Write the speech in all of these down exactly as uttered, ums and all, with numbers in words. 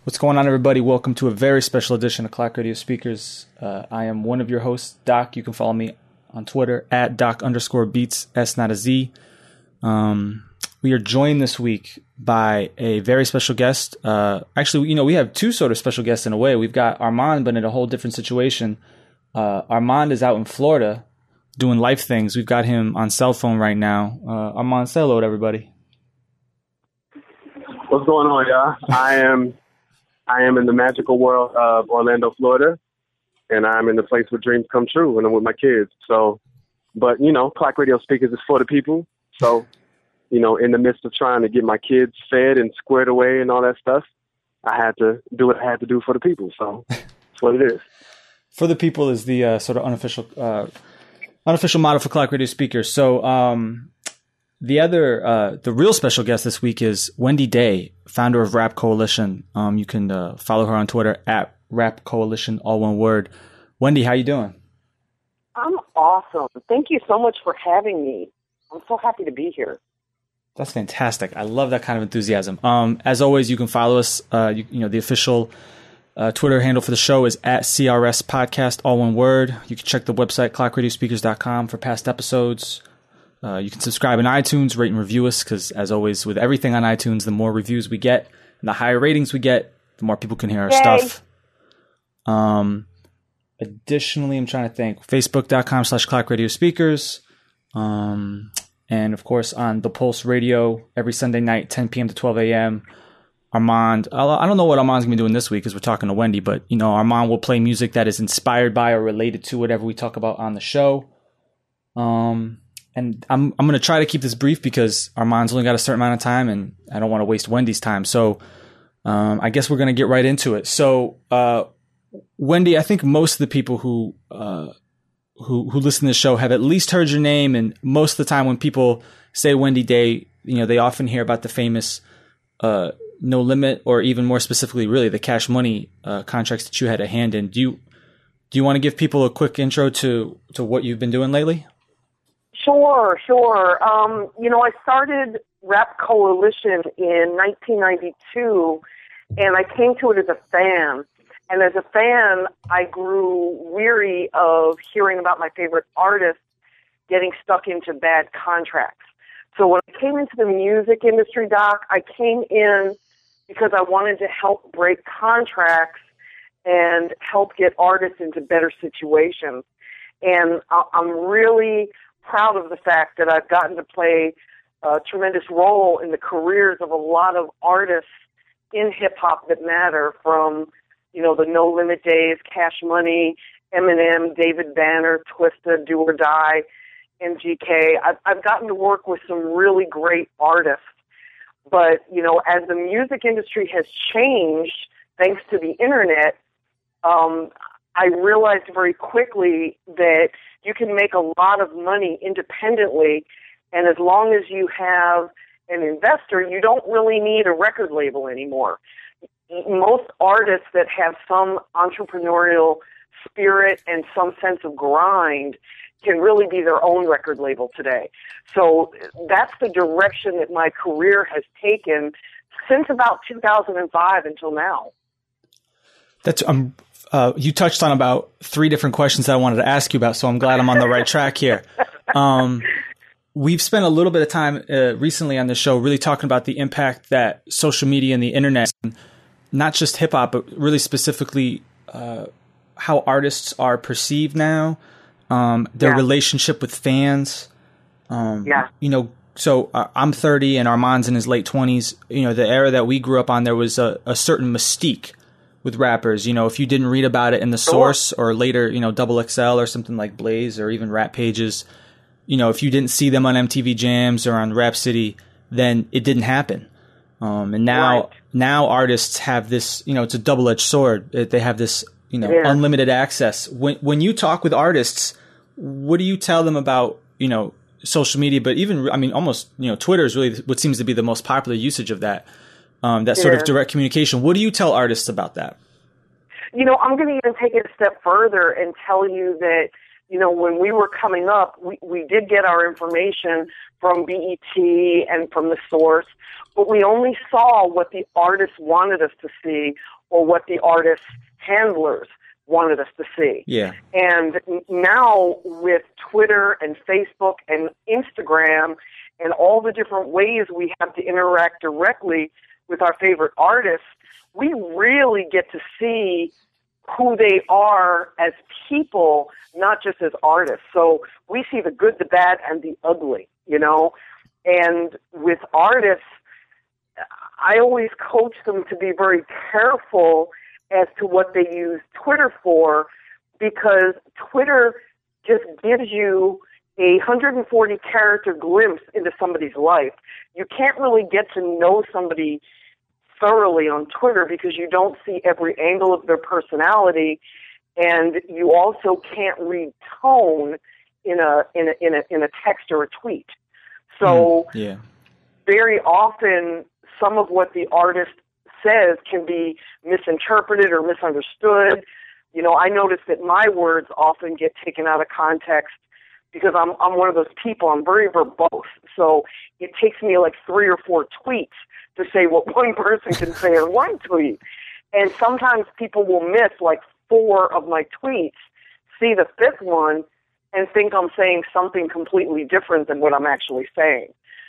What's going on, everybody? Welcome to a very special edition of Clock Radio Speakers. Uh, I am one of your hosts, Doc. You can follow me on Twitter at Doc underscore Beats, S not a Z. Um, we are joined this week by a very special guest. Uh, actually, you know, we have two sort of special guests in a way. We've got Armand, but in a whole different situation. Uh, Armand is out in Florida doing life things. We've got him on cell phone right now. Uh, Armand, say hello to everybody. What's going on, y'all? I am... I am in the magical world of Orlando, Florida, and I'm in the place where dreams come true, and I'm with my kids. So, but, you know, Clock Radio Speakers is for the people. So, you know, in the midst of trying to get my kids fed and squared away and all that stuff, I had to do what I had to do for the people. So that's what it is. For the people is the uh, sort of unofficial uh, unofficial motto for Clock Radio Speakers. So, um, The other, uh, the real special guest this week is Wendy Day, founder of Rap Coalition. Um, you can uh, follow her on Twitter at Rap Coalition, all one word. Wendy, how you doing? I'm awesome. Thank you so much for having me. I'm so happy to be here. That's fantastic. I love that kind of enthusiasm. Um, as always, you can follow us. Uh, you, you know, the official uh, Twitter handle for the show is at C R S Podcast, all one word. You can check the website clock radio speakers dot com for past episodes. Uh, you can subscribe in iTunes, rate and review us, because as always, with everything on iTunes, the more reviews we get and the higher ratings we get, the more people can hear our Yay. stuff. Um, additionally, I'm trying to think, facebook.com slash clock radio speakers. Um, and of course, on The Pulse Radio every Sunday night, ten p.m. to twelve a.m. Armand, I don't know what Armand's going to be doing this week because we're talking to Wendy, but, you know, Armand will play music that is inspired by or related to whatever we talk about on the show. Um... And I'm I'm going to try to keep this brief because Armand's only got a certain amount of time and I don't want to waste Wendy's time. So um, I guess we're going to get right into it. So uh, Wendy, I think most of the people who, uh, who who listen to the show have at least heard your name. And most of the time when people say Wendy Day, you know, they often hear about the famous uh, No Limit, or even more specifically, really, the Cash Money uh, contracts that you had a hand in. Do you do you want to give people a quick intro to, to what you've been doing lately? Sure, sure. Um, you know, I started Rap Coalition in nineteen ninety-two, and I came to it as a fan. And as a fan, I grew weary of hearing about my favorite artists getting stuck into bad contracts. So when I came into the music industry, Doc, I came in because I wanted to help break contracts and help get artists into better situations. And I'm really proud of the fact that I've gotten to play a tremendous role in the careers of a lot of artists in hip-hop that matter, from, you know, the No Limit days, Cash Money, Eminem, David Banner, Twista, Do or Die, M G K. I've, I've gotten to work with some really great artists. But, you know, as the music industry has changed, thanks to the internet, um, I realized very quickly that you can make a lot of money independently, and as long as you have an investor, you don't really need a record label anymore. Most artists that have some entrepreneurial spirit and some sense of grind can really be their own record label today. So that's the direction that my career has taken since about two thousand five until now. That's um. Uh, you touched on about three different questions that I wanted to ask you about, so I'm glad I'm on the right track here. Um, we've spent a little bit of time uh, recently on the show really talking about the impact that social media and the internet, not just hip hop, but really specifically uh, how artists are perceived now, um, their yeah. relationship with fans. Um, yeah. You know, so uh, I'm thirty and Armand's in his late twenties. You know, the era that we grew up on, there was a, a certain mystique with rappers. You know, if you didn't read about it in the Source or later, you know, Double X L or something like Blaze or even Rap Pages, you know, if you didn't see them on M T V Jams or on Rap City, then it didn't happen. Um, and now, right. now artists have this, you know, it's a double-edged sword. They have this, you know, yeah. unlimited access. When when you talk with artists, what do you tell them about, you know, social media? But even, I mean, almost, you know, Twitter is really what seems to be the most popular usage of that. Um, that sort yeah. of direct communication. What do you tell artists about that? You know, I'm going to even take it a step further and tell you that, you know, when we were coming up, we, we did get our information from B E T and from the source, but we only saw what the artists wanted us to see or what the artists' handlers wanted us to see. Yeah. And now with Twitter and Facebook and Instagram and all the different ways we have to interact directly with our favorite artists, we really get to see who they are as people, not just as artists. So we see the good, the bad, and the ugly, you know. And with artists, I always coach them to be very careful as to what they use Twitter for, because Twitter just gives you a one hundred forty character glimpse into somebody's life. You can't really get to know somebody thoroughly on Twitter because you don't see every angle of their personality, and you also can't read tone in a in a in a, in a text or a tweet. So mm, yeah. very often some of what the artist says can be misinterpreted or misunderstood. You know, I notice that my words often get taken out of context because I'm I'm one of those people. I'm very verbose, so it takes me like three or four tweets to say what one person can say in one tweet. And sometimes people will miss like four of my tweets, see the fifth one, and think I'm saying something completely different than what I'm actually saying.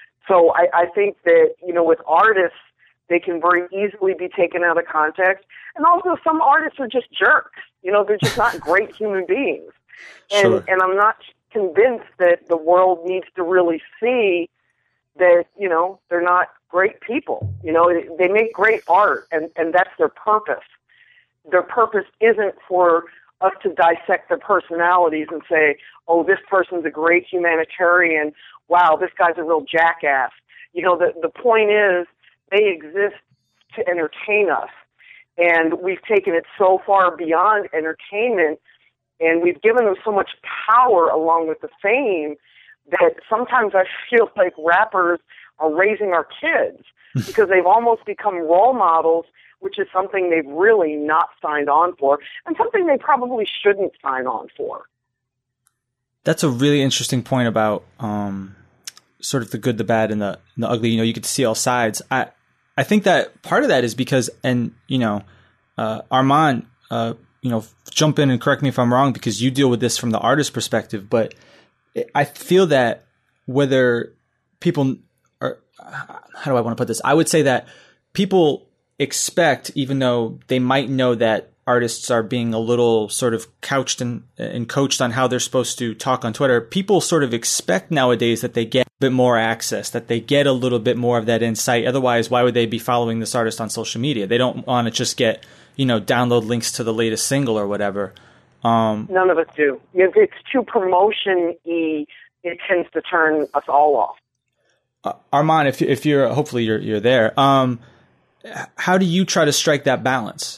So I, I think that, you know, with artists, they can very easily be taken out of context. And also some artists are just jerks. You know, they're just not great human beings. And, Sure. and I'm not convinced that the world needs to really see that, you know, they're not great people. You know, they make great art, and, and that's their purpose. Their purpose isn't for us to dissect their personalities and say, oh, this person's a great humanitarian. Wow, this guy's a real jackass. You know, the, the point is they exist to entertain us. And we've taken it so far beyond entertainment, and we've given them so much power along with the fame that sometimes I feel like rappers are raising our kids because they've almost become role models, which is something they've really not signed on for and something they probably shouldn't sign on for. That's a really interesting point about um, sort of the good, the bad, and the, and the ugly. You know, you get to see all sides. I I think that part of that is because, and, you know, uh, Armand, uh, you know, jump in and correct me if I'm wrong, because you deal with this from the artist perspective, but I feel that whether people are, how do I want to put this? I would say that people expect, even though they might know that artists are being a little sort of couched and, and coached on how they're supposed to talk on Twitter, people sort of expect nowadays that they get a bit more access, that they get a little bit more of that insight. Otherwise, why would they be following this artist on social media? They don't want to just get, you know, download links to the latest single or whatever. Um, None of us do. If it's too promotion-y, it tends to turn us all off. Uh, Armand, if if you're hopefully you're you're there. Um, how do you try to strike that balance?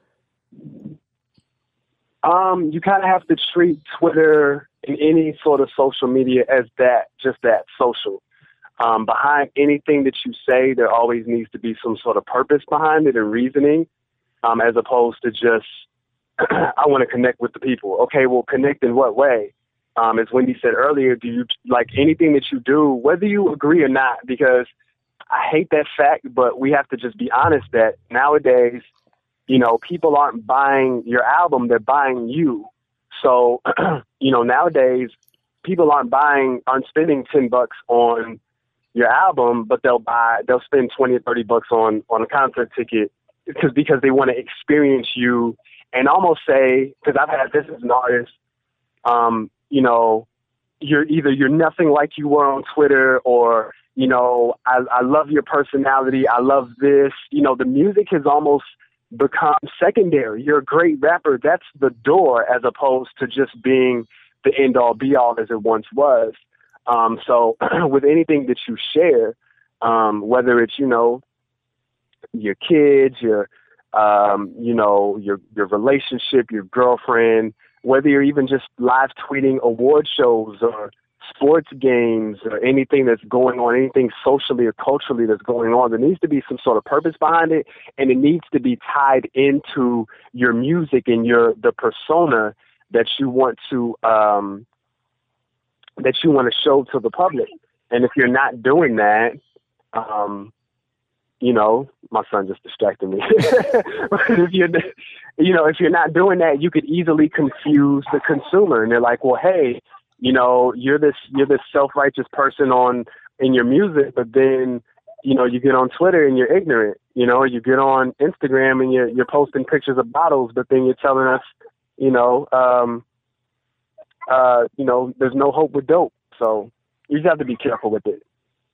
Um, you kind of have to treat Twitter and any sort of social media as that, just that, social. Um, behind anything that you say, there always needs to be some sort of purpose behind it and reasoning, um, as opposed to just, I want to connect with the people. Okay, well, connect in what way? Um, as Wendy said earlier, do you like anything that you do, whether you agree or not? Because I hate that fact, but we have to just be honest that nowadays, you know, people aren't buying your album, they're buying you. So, you know, nowadays, people aren't buying, aren't spending ten bucks on your album, but they'll buy, they'll spend twenty or thirty bucks on, on a concert ticket because, because they want to experience you and almost say, because I've had this as an artist, um, you know, you're either, you're nothing like you were on Twitter, or, you know, I, I love your personality. I love this, you know, the music has almost become secondary. You're a great rapper. That's the door, as opposed to just being the end all be all as it once was. Um, so with anything that you share, um, whether it's, you know, your kids, your, um, you know, your, your relationship, your girlfriend, whether you're even just live tweeting award shows or sports games or anything that's going on, anything socially or culturally that's going on, there needs to be some sort of purpose behind it, and it needs to be tied into your music and your the persona that you want to um, that you want to show to the public. And if you're not doing that, um, you know, my son just distracted me. if you're, you know, if you're not doing that, you could easily confuse the consumer. And they're like, well, hey, you know, you're this you're this self-righteous person on in your music, but then, you know, you get on Twitter and you're ignorant. You know, you get on Instagram and you're you're posting pictures of bottles, but then you're telling us, you know, um, uh, you know, there's no hope with dope. So you just have to be careful with it.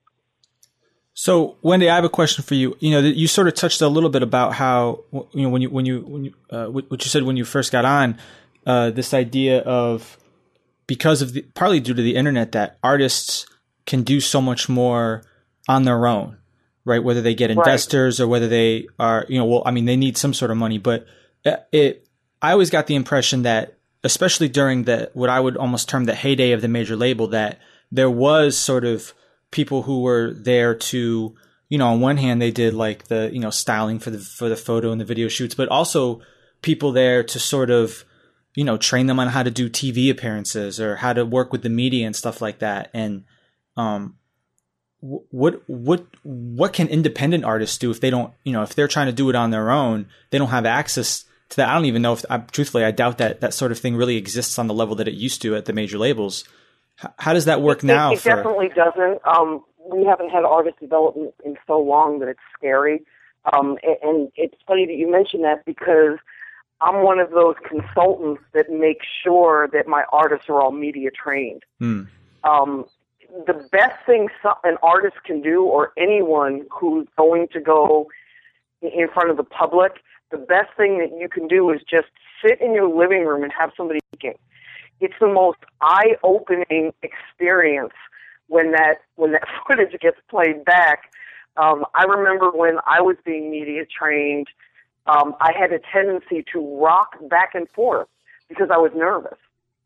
So, Wendy, I have a question for you. You know, you sort of touched a little bit about how, you know, when you when you when you uh, what you said when you first got on, uh, this idea of, because of the, partly due to the internet, that artists can do so much more on their own, right? Whether they get investors, right, or whether they are, you know, well, I mean, they need some sort of money, but it, I always got the impression that, especially during the, what I would almost term the heyday of the major label, that there was sort of people who were there to, you know, on one hand, they did like the, you know, styling for the, for the photo and the video shoots, but also people there to sort of, you know, train them on how to do T V appearances or how to work with the media and stuff like that. And, um, what, what, what can independent artists do if they don't, you know, if they're trying to do it on their own, they don't have access to that? I don't even know if, I, truthfully, I doubt that that sort of thing really exists on the level that it used to at the major labels. How, how does that work it, now? It, it for... definitely doesn't. Um, we haven't had artist development in so long that it's scary. Um, and, and it's funny that you mention that, because I'm one of those consultants that make sure that my artists are all media trained. Mm. Um, the best thing an artist can do, or anyone who's going to go in front of the public, the best thing that you can do is just sit in your living room and have somebody speaking. It's the most eye-opening experience when that when that footage gets played back. Um, I remember when I was being media trained, um, I had a tendency to rock back and forth because I was nervous.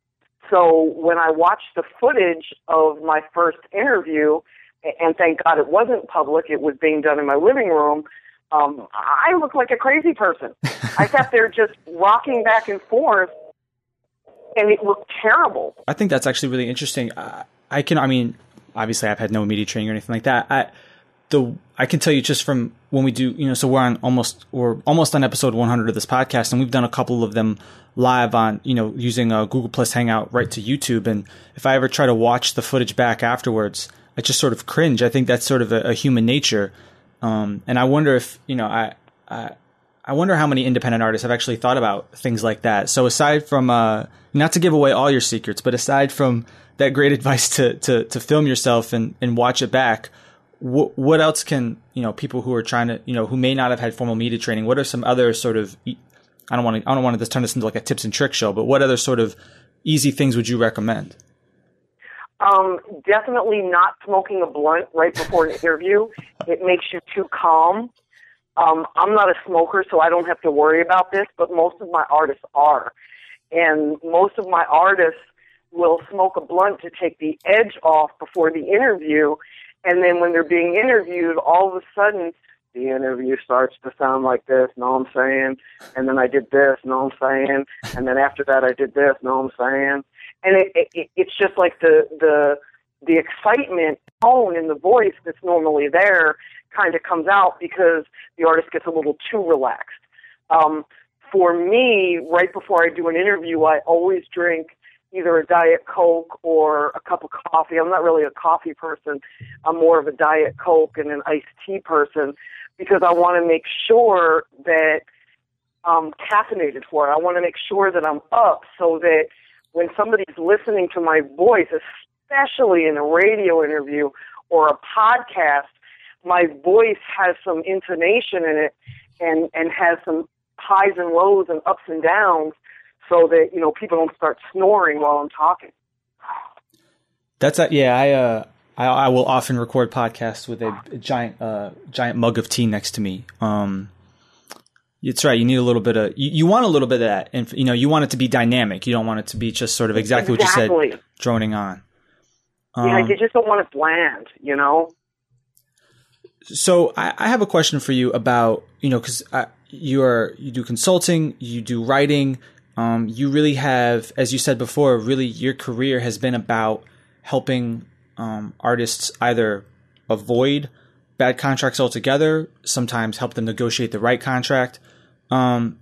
So when I watched the footage of my first interview, and thank God it wasn't public, it was being done in my living room, um, I looked like a crazy person. I sat there just rocking back and forth, and it looked terrible. I think that's actually really interesting. Uh, I can, I mean, obviously I've had no media training or anything like that. I, the, I can tell you just from when we do, you know, so we're on almost, we're almost on episode one hundred of this podcast, and we've done a couple of them live on, you know, using a Google Plus Hangout right to YouTube. And if I ever try to watch the footage back afterwards, I just sort of cringe. I think that's sort of a, a human nature. Um, and I wonder if, you know, I, I, I wonder how many independent artists have actually thought about things like that. So aside from, uh, not to give away all your secrets, but aside from that great advice to, to, to film yourself and, and watch it back, what, what else can, you know, people who are trying to, you know, who may not have had formal media training, what are some other sort of, I don't want to, I don't want to just turn this into like a tips and tricks show, but what other sort of easy things would you recommend? Um, definitely not smoking a blunt right before an interview. It makes you too calm. Um, I'm not a smoker, so I don't have to worry about this, but most of my artists are. And most of my artists will smoke a blunt to take the edge off before the interview. And then when they're being interviewed, all of a sudden, the interview starts to sound like this, know what I'm saying? And then I did this, know what I'm saying? And then after that, I did this, know what I'm saying? And it, it, it's just like the, the, the excitement tone in the voice that's normally there kind of comes out because the artist gets a little too relaxed. Um, for me, right before I do an interview, I always drink either a Diet Coke or a cup of coffee. I'm not really a coffee person. I'm more of a Diet Coke and an iced tea person because I want to make sure that I'm caffeinated for it. I want to make sure that I'm up so that when somebody's listening to my voice, especially in a radio interview or a podcast, my voice has some intonation in it and, and has some highs and lows and ups and downs so that, you know, people don't start snoring while I'm talking. That's a, yeah, I, uh, I, I will often record podcasts with a, a giant, uh, giant mug of tea next to me. Um, it's right. You need a little bit of, you, you want a little bit of that. And, you know, you want it to be dynamic. You don't want it to be just sort of exactly, exactly. what you said, droning on. Um, yeah, you just don't want it bland, you know? So I, I have a question for you about, you know, cause I, you are, you do consulting, you do writing. Um, you really have, as you said before, really your career has been about helping um, artists either avoid bad contracts altogether, sometimes help them negotiate the right contract. Um,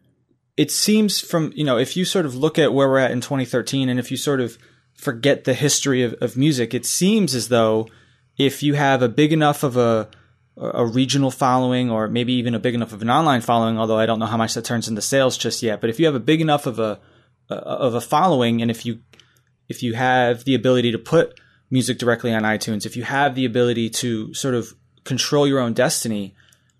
it seems from, you know, if you sort of look at where we're at in twenty thirteen, and if you sort of forget the history of, of music, it seems as though if you have a big enough of a a regional following, or maybe even a big enough of an online following, although I don't know how much that turns into sales just yet, but if you have a big enough of a of a following, and if you if you have the ability to put music directly on iTunes, if you have the ability to sort of control your own destiny,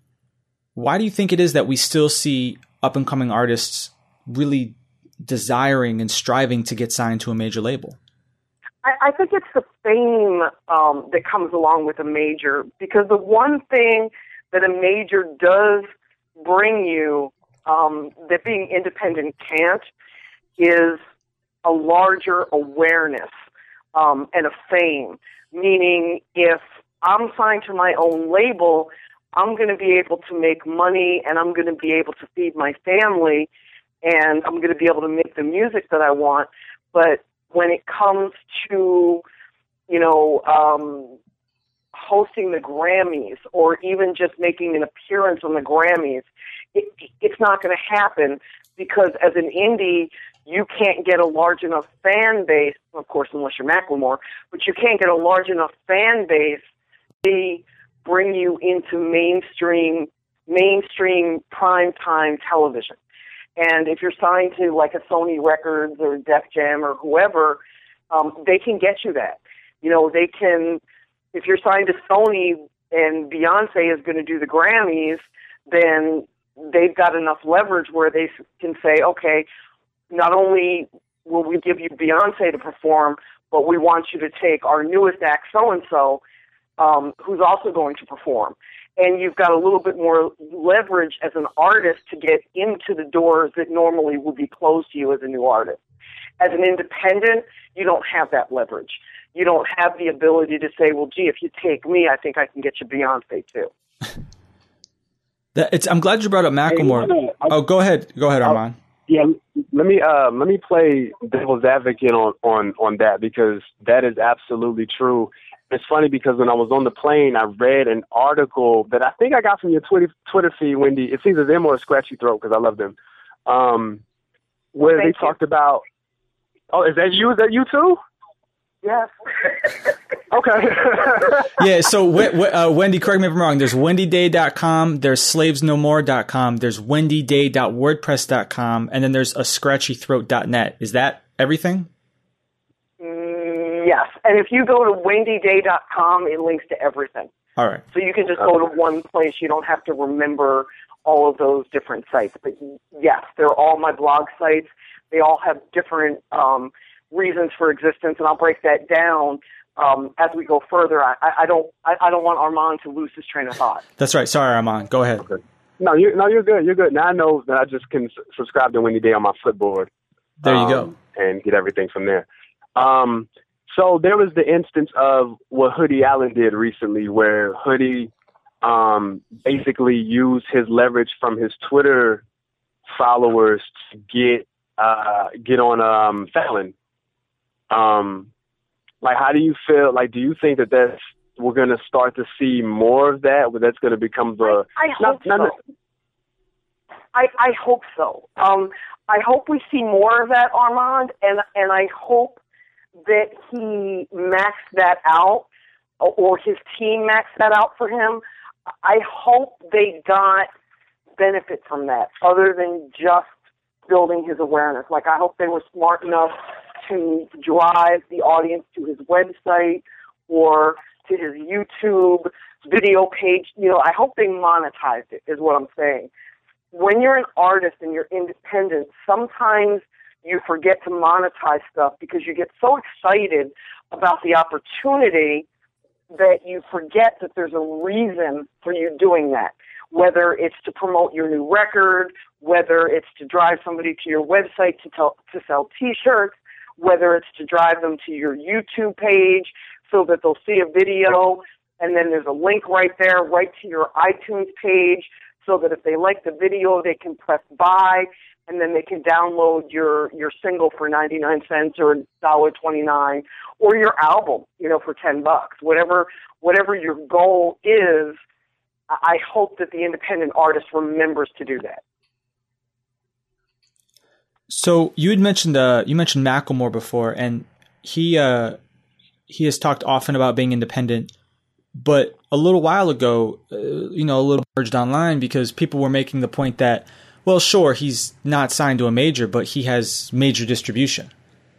why do you think it is that we still see up and coming artists really desiring and striving to get signed to a major label? I, I think it's the fame um, that comes along with a major, because the one thing that a major does bring you um, that being independent can't is a larger awareness um, and a fame. Meaning, if I'm signed to my own label, I'm going to be able to make money, and I'm going to be able to feed my family, and I'm going to be able to make the music that I want. But when it comes to, you know, um, hosting the Grammys, or even just making an appearance on the Grammys, it, it's not going to happen, because as an indie, you can't get a large enough fan base, of course, unless you're Macklemore, but you can't get a large enough fan base to bring you into mainstream, mainstream primetime television. And if you're signed to like a Sony Records or Def Jam or whoever, um, they can get you that. You know, they can, if you're signed to Sony and Beyonce is going to do the Grammys, then they've got enough leverage where they can say, okay, not only will we give you Beyonce to perform, but we want you to take our newest act, so-and-so, um, who's also going to perform. And you've got a little bit more leverage as an artist to get into the doors that normally would be closed to you as a new artist. As an independent, you don't have that leverage. You don't have the ability to say, well, gee, if you take me, I think I can get you Beyonce too. that, it's, I'm glad you brought up Macklemore. Hey, I, oh, go ahead. Go ahead, Armand. Yeah, let me uh, let me play devil's advocate on, on, on that, because that is absolutely true. It's funny because when I was on the plane, I read an article that I think I got from your Twitter Twitter feed, Wendy. It's either them or Scratchy Throat, because I love them. Um, where Thank they you. talked about. Oh, is that you? Is that you too? Yes. Okay. Yeah. So, uh, Wendy, correct me if I'm wrong. There's wendy day dot com. There's slaves no more dot com. There's wendy day dot wordpress dot com, and then there's a scratchy throat dot net. Is that everything? Yes, and if you go to wendy day dot com, it links to everything. All right. So you can just go to one place. You don't have to remember all of those different sites. But yes, they're all my blog sites. They all have different um, reasons for existence, and I'll break that down um, as we go further. I, I don't I, I don't want Armand to lose his train of thought. That's right. Sorry, Armand. Go ahead. Okay. No, you no, you're good. You're good. Now I know that I just can s- subscribe to Wendy Day on my Flipboard. There you um, go. And get everything from there. Um, So there was the instance of what Hoodie Allen did recently, where Hoodie um, basically used his leverage from his Twitter followers to get uh, get on um, Fallon. Um, like, how do you feel? Like, do you think that that's we're going to start to see more of that? Where that's going to become the? I, I hope not, so. Not, I, I hope so. Um, I hope we see more of that, Armand, and and I hope that he maxed that out, or his team maxed that out for him. I hope they got benefit from that, other than just building his awareness. Like, I hope they were smart enough to drive the audience to his website or to his YouTube video page. You know, I hope they monetized it, is what I'm saying. When you're an artist and you're independent, sometimes you forget to monetize stuff because you get so excited about the opportunity that you forget that there's a reason for you doing that. Whether it's to promote your new record, whether it's to drive somebody to your website to tell, to sell T-shirts, whether it's to drive them to your YouTube page so that they'll see a video and then there's a link right there, right to your iTunes page, so that if they like the video, they can press buy and then they can download your, your single for ninety-nine cents or one dollar twenty-nine, or your album, you know, for ten bucks. Whatever, whatever your goal is, I hope that the independent artist remembers to do that. So you had mentioned uh, you mentioned Macklemore before, and he uh, he has talked often about being independent. But a little while ago, uh, you know, a little merged online because people were making the point that, well, sure, he's not signed to a major, but he has major distribution.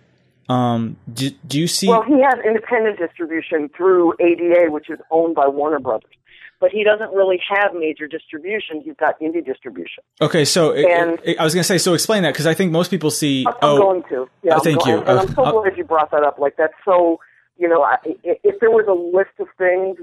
Um, do, do you see? Well, he has independent distribution through A D A, which is owned by Warner Brothers. But he doesn't really have major distribution. He's got indie distribution. Okay, so and, it, it, I was going to say, so explain that, because I think most people see. I'm oh, going to. Yeah, oh, thank going, you. And I'm so uh, glad you brought that up. Like, that's so, you know, I, if there was a list of things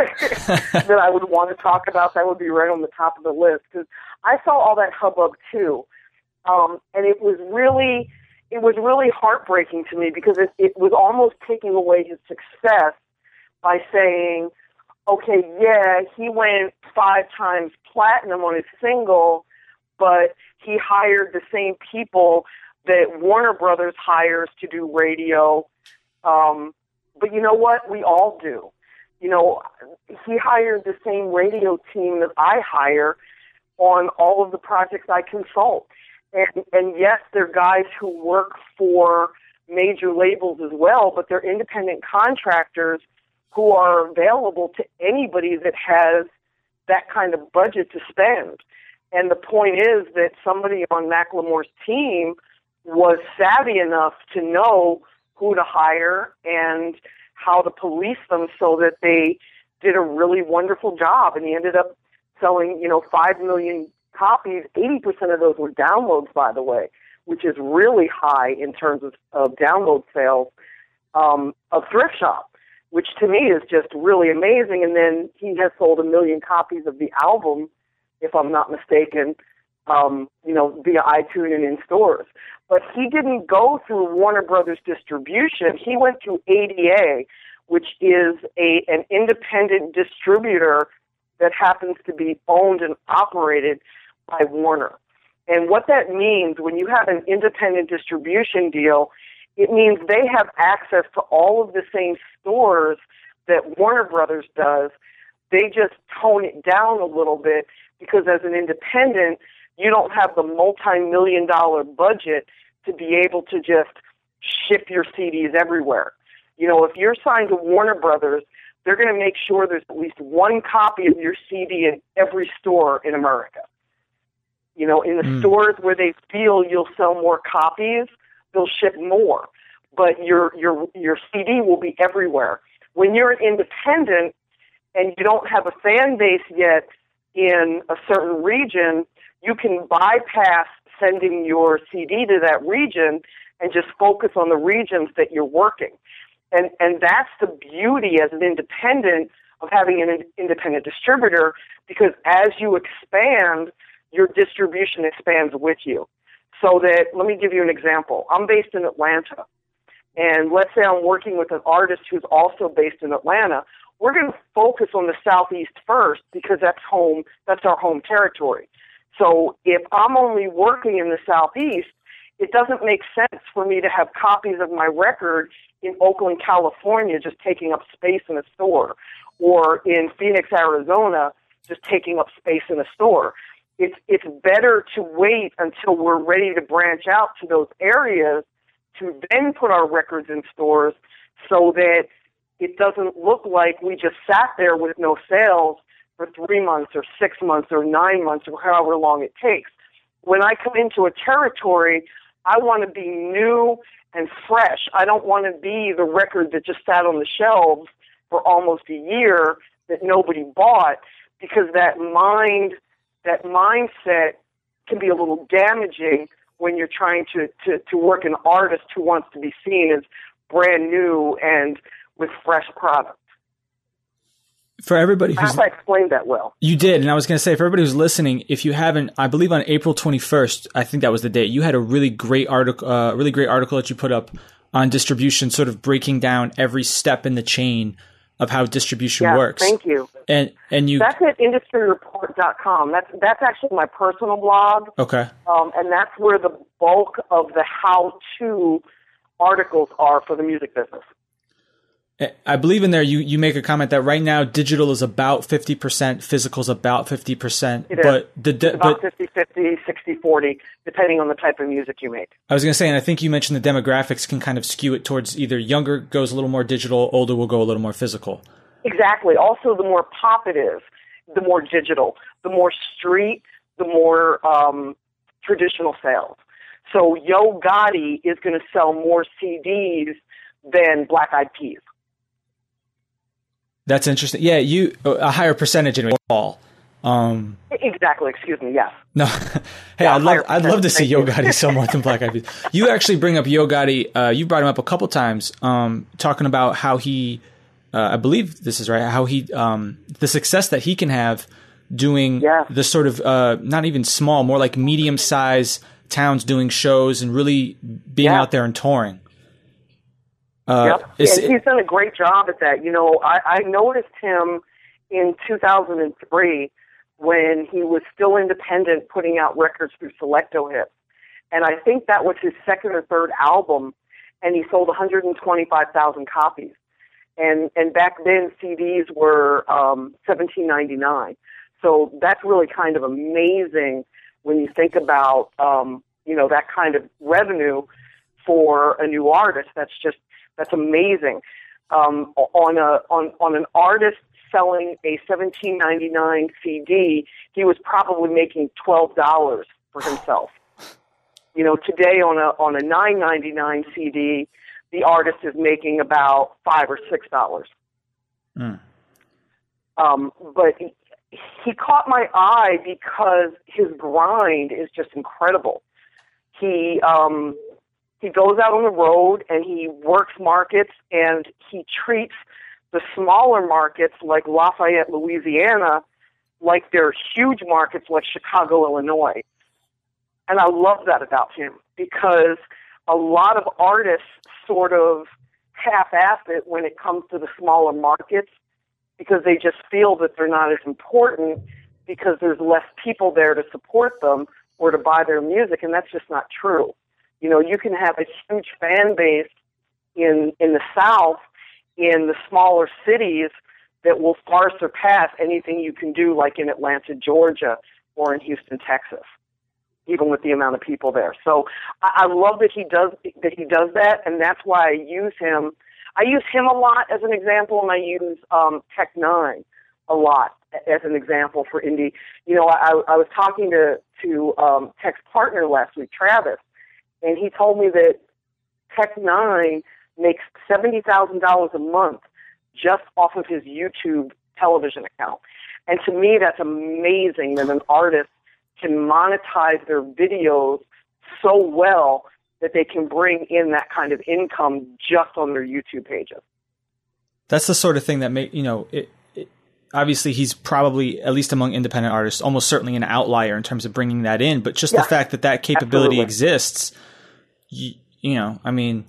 that, that I would want to talk about, that would be right on the top of the list. Because I saw all that hubbub, too. Um, and it was really, it was really heartbreaking to me because it, it was almost taking away his success by saying, okay, yeah, he went five times platinum on his single, but he hired the same people that Warner Brothers hires to do radio. Um, but you know what? We all do. You know, he hired the same radio team that I hire on all of the projects I consult. And, and yes, they're guys who work for major labels as well, but they're independent contractors who are available to anybody that has that kind of budget to spend. And the point is that somebody on Macklemore's team was savvy enough to know who to hire and how to police them so that they did a really wonderful job. And he ended up selling, you know, five million copies. eighty percent of those were downloads, by the way, which is really high in terms of, of download sales um, of Thrift Shop, which to me is just really amazing. And then he has sold a million copies of the album, if I'm not mistaken, um, you know, via iTunes and in stores. But he didn't go through Warner Brothers distribution. He went through A D A, which is a an independent distributor that happens to be owned and operated by Warner. And what that means, when you have an independent distribution deal, it means they have access to all of the same stores that Warner Brothers does. They just tone it down a little bit because as an independent, you don't have the multi-million dollar budget to be able to just ship your C Ds everywhere. You know, if you're signed to Warner Brothers, they're going to make sure there's at least one copy of your C D in every store in America. You know, in the mm. stores where they feel you'll sell more copies, they'll ship more, but your your your C D will be everywhere. When you're an independent and you don't have a fan base yet in a certain region, you can bypass sending your C D to that region and just focus on the regions that you're working. And and that's the beauty as an independent of having an independent distributor, because as you expand, your distribution expands with you. So that, let me give you an example. I'm based in Atlanta, and let's say I'm working with an artist who's also based in Atlanta. We're going to focus on the Southeast first because that's home, that's our home territory. So if I'm only working in the Southeast, it doesn't make sense for me to have copies of my record in Oakland, California, just taking up space in a store, or in Phoenix, Arizona, just taking up space in a store. It's it's better to wait until we're ready to branch out to those areas to then put our records in stores so that it doesn't look like we just sat there with no sales for three months or six months or nine months or however long it takes. When I come into a territory, I want to be new and fresh. I don't want to be the record that just sat on the shelves for almost a year that nobody bought, because that mind, that mindset can be a little damaging when you're trying to, to, to work an artist who wants to be seen as brand new and with fresh product. For everybody who's, I explained that well. You did, and I was going to say, for everybody who's listening, if you haven't, I believe on April twenty-first, I think that was the date, you had a really great article, uh, really great article that you put up on distribution, sort of breaking down every step in the chain of how distribution yes, works. Thank you. And and you That's at industry report dot com. That's that's actually my personal blog. Okay. Um, and that's where the bulk of the how-to articles are for the music business. I believe in there you, you make a comment that right now digital is about fifty percent, physical is about fifty percent. It is. But the It's about but fifty-fifty, sixty-forty, depending on the type of music you make. I was going to say, and I think you mentioned the demographics can kind of skew it towards either younger goes a little more digital, older will go a little more physical. Exactly. Also, the more pop it is, the more digital. The more street, the more um, traditional sales. So Yo Gotti is going to sell more C Ds than Black Eyed Peas. That's interesting. Yeah, you a higher percentage in all. Um, exactly. Excuse me. Yes. No. hey, Yeah, I'd love I'd love to see Yo Gotti sell more than Black Eyed Peas. You actually bring up Yo Gotti. Uh, you brought him up a couple times, um, talking about how he, uh, I believe this is right, how he, um, the success that he can have doing yeah. the sort of uh, not even small, more like medium size towns doing shows and really being yeah. out there and touring. Uh, yep. And he's done a great job at that. You know, I, I noticed him in two thousand three when he was still independent, putting out records through Selecto Hits. And I think that was his second or third album, and he sold one hundred twenty-five thousand copies. And and back then, C Ds were um, seventeen ninety-nine. So that's really kind of amazing when you think about, um, you know, that kind of revenue for a new artist. That's just That's amazing. Um, on a on, on an artist selling a seventeen ninety-nine C D, he was probably making twelve dollars for himself. You know, today on a on a nine ninety-nine C D, the artist is making about five or six dollars. Mm. Um, but he, he caught my eye because his grind is just incredible. He um, He goes out on the road and he works markets, and he treats the smaller markets like Lafayette, Louisiana, like they're huge markets like Chicago, Illinois. And I love that about him, because a lot of artists sort of half-ass it when it comes to the smaller markets, because they just feel that they're not as important because there's less people there to support them or to buy their music, and that's just not true. You know, you can have a huge fan base in in the South, in the smaller cities, that will far surpass anything you can do, like in Atlanta, Georgia, or in Houston, Texas, even with the amount of people there. So I, I love that he does that he does that, and that's why I use him. I use him a lot as an example, and I use um, Tech Nine a lot as an example for indie. You know, I, I was talking to to um, Tech's partner last week, Travis. And he told me that Tech Nine makes seventy thousand dollars a month just off of his YouTube television account. And to me, that's amazing that an artist can monetize their videos so well that they can bring in that kind of income just on their YouTube pages. That's the sort of thing that make, you know, it, it, obviously he's probably, at least among independent artists, almost certainly an outlier in terms of bringing that in. But just yeah, the fact that that capability absolutely. exists, you, you know, I mean,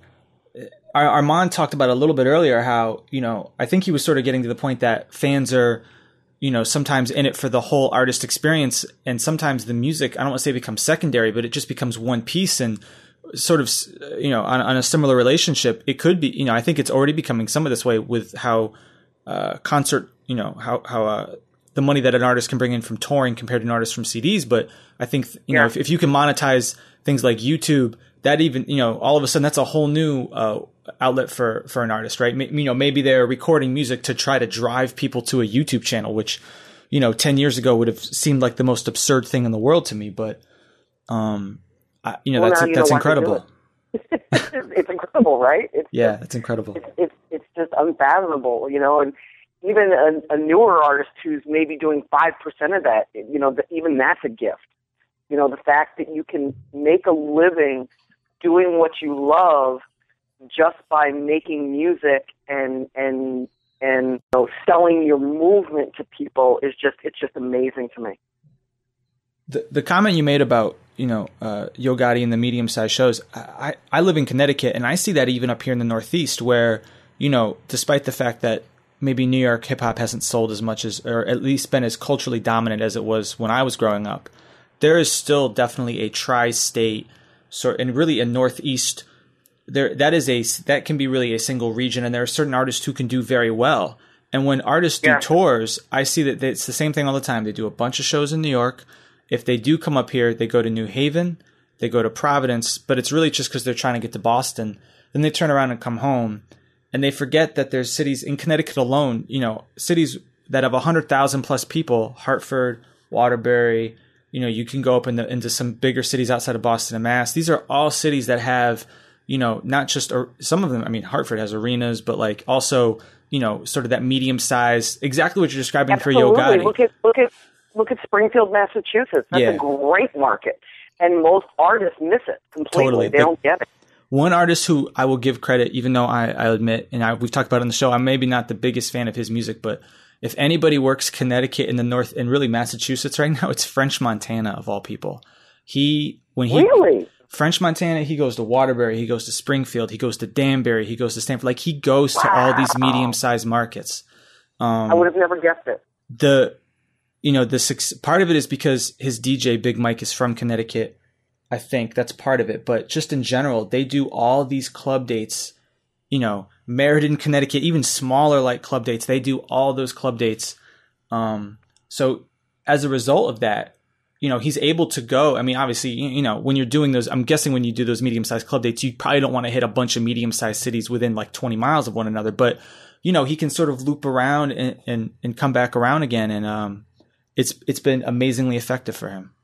Armand talked about a little bit earlier how, you know, I think he was sort of getting to the point that fans are, you know, sometimes in it for the whole artist experience, and sometimes the music, I don't want to say becomes secondary, but it just becomes one piece. And sort of, you know, on, on a similar relationship, it could be, you know, I think it's already becoming some of this way with how uh, concert, you know, how, how uh, the money that an artist can bring in from touring compared to an artist from C Ds. But I think, you yeah. know, if, if you can monetize things like YouTube, that even, you know, all of a sudden that's a whole new uh, outlet for, for an artist, right? M- you know, maybe they're recording music to try to drive people to a YouTube channel, which, you know, ten years ago would have seemed like the most absurd thing in the world to me. But, um, I, you know, well, that's, you that's incredible. It. It's incredible, right? It's yeah, just, it's incredible. It's, it's, it's just unfathomable, you know, and even a, a newer artist who's maybe doing five percent of that, you know, the, even that's a gift. You know, the fact that you can make a living doing what you love just by making music and and and you know, selling your movement to people is just it's just amazing to me. The the comment you made about, you know, uh, Yo Gotti and the medium sized shows, I, I live in Connecticut, and I see that even up here in the Northeast, where, you know, despite the fact that maybe New York hip hop hasn't sold as much as, or at least been as culturally dominant as it was when I was growing up, there is still definitely a tri-state sort, and really a Northeast. There, that is a that can be really a single region, and there are certain artists who can do very well. And when artists do yeah. tours, I see that it's the same thing all the time. They do a bunch of shows in New York. If they do come up here, they go to New Haven, they go to Providence, but it's really just because they're trying to get to Boston. Then they turn around and come home, and they forget that there's cities in Connecticut alone, you know, cities that have one hundred thousand plus people, Hartford, Waterbury. You know, you can go up in the, into some bigger cities outside of Boston and Mass. These are all cities that have, you know, not just, or some of them, I mean, Hartford has arenas, but like also, you know, sort of that medium size, exactly what you're describing Absolutely. for Yo Gotti. Look at, look at, look at Springfield, Massachusetts. That's Yeah. a great market. And most artists miss it completely. Totally. They The- don't get it. One artist who I will give credit, even though I, I admit, and I, we've talked about it on the show, I'm maybe not the biggest fan of his music, but if anybody works Connecticut in the north and really Massachusetts right now, it's French Montana of all people. He, when he, Really? French Montana, he goes to Waterbury, he goes to Springfield, he goes to Danbury, he goes to Stanford. Like he goes to all these medium sized markets. Um, I would have never guessed it. the, you know, the six, part of it is because his D J Big Mike is from Connecticut. I think that's part of it, but just in general, they do all these club dates, you know, Meriden, Connecticut, even smaller like club dates. They do all those club dates. Um, so as a result of that, you know, he's able to go. I mean, obviously, you, you know, when you're doing those, I'm guessing when you do those medium sized club dates, you probably don't want to hit a bunch of medium sized cities within like twenty miles of one another, but you know, he can sort of loop around and, and, and come back around again. And, um, it's, it's been amazingly effective for him.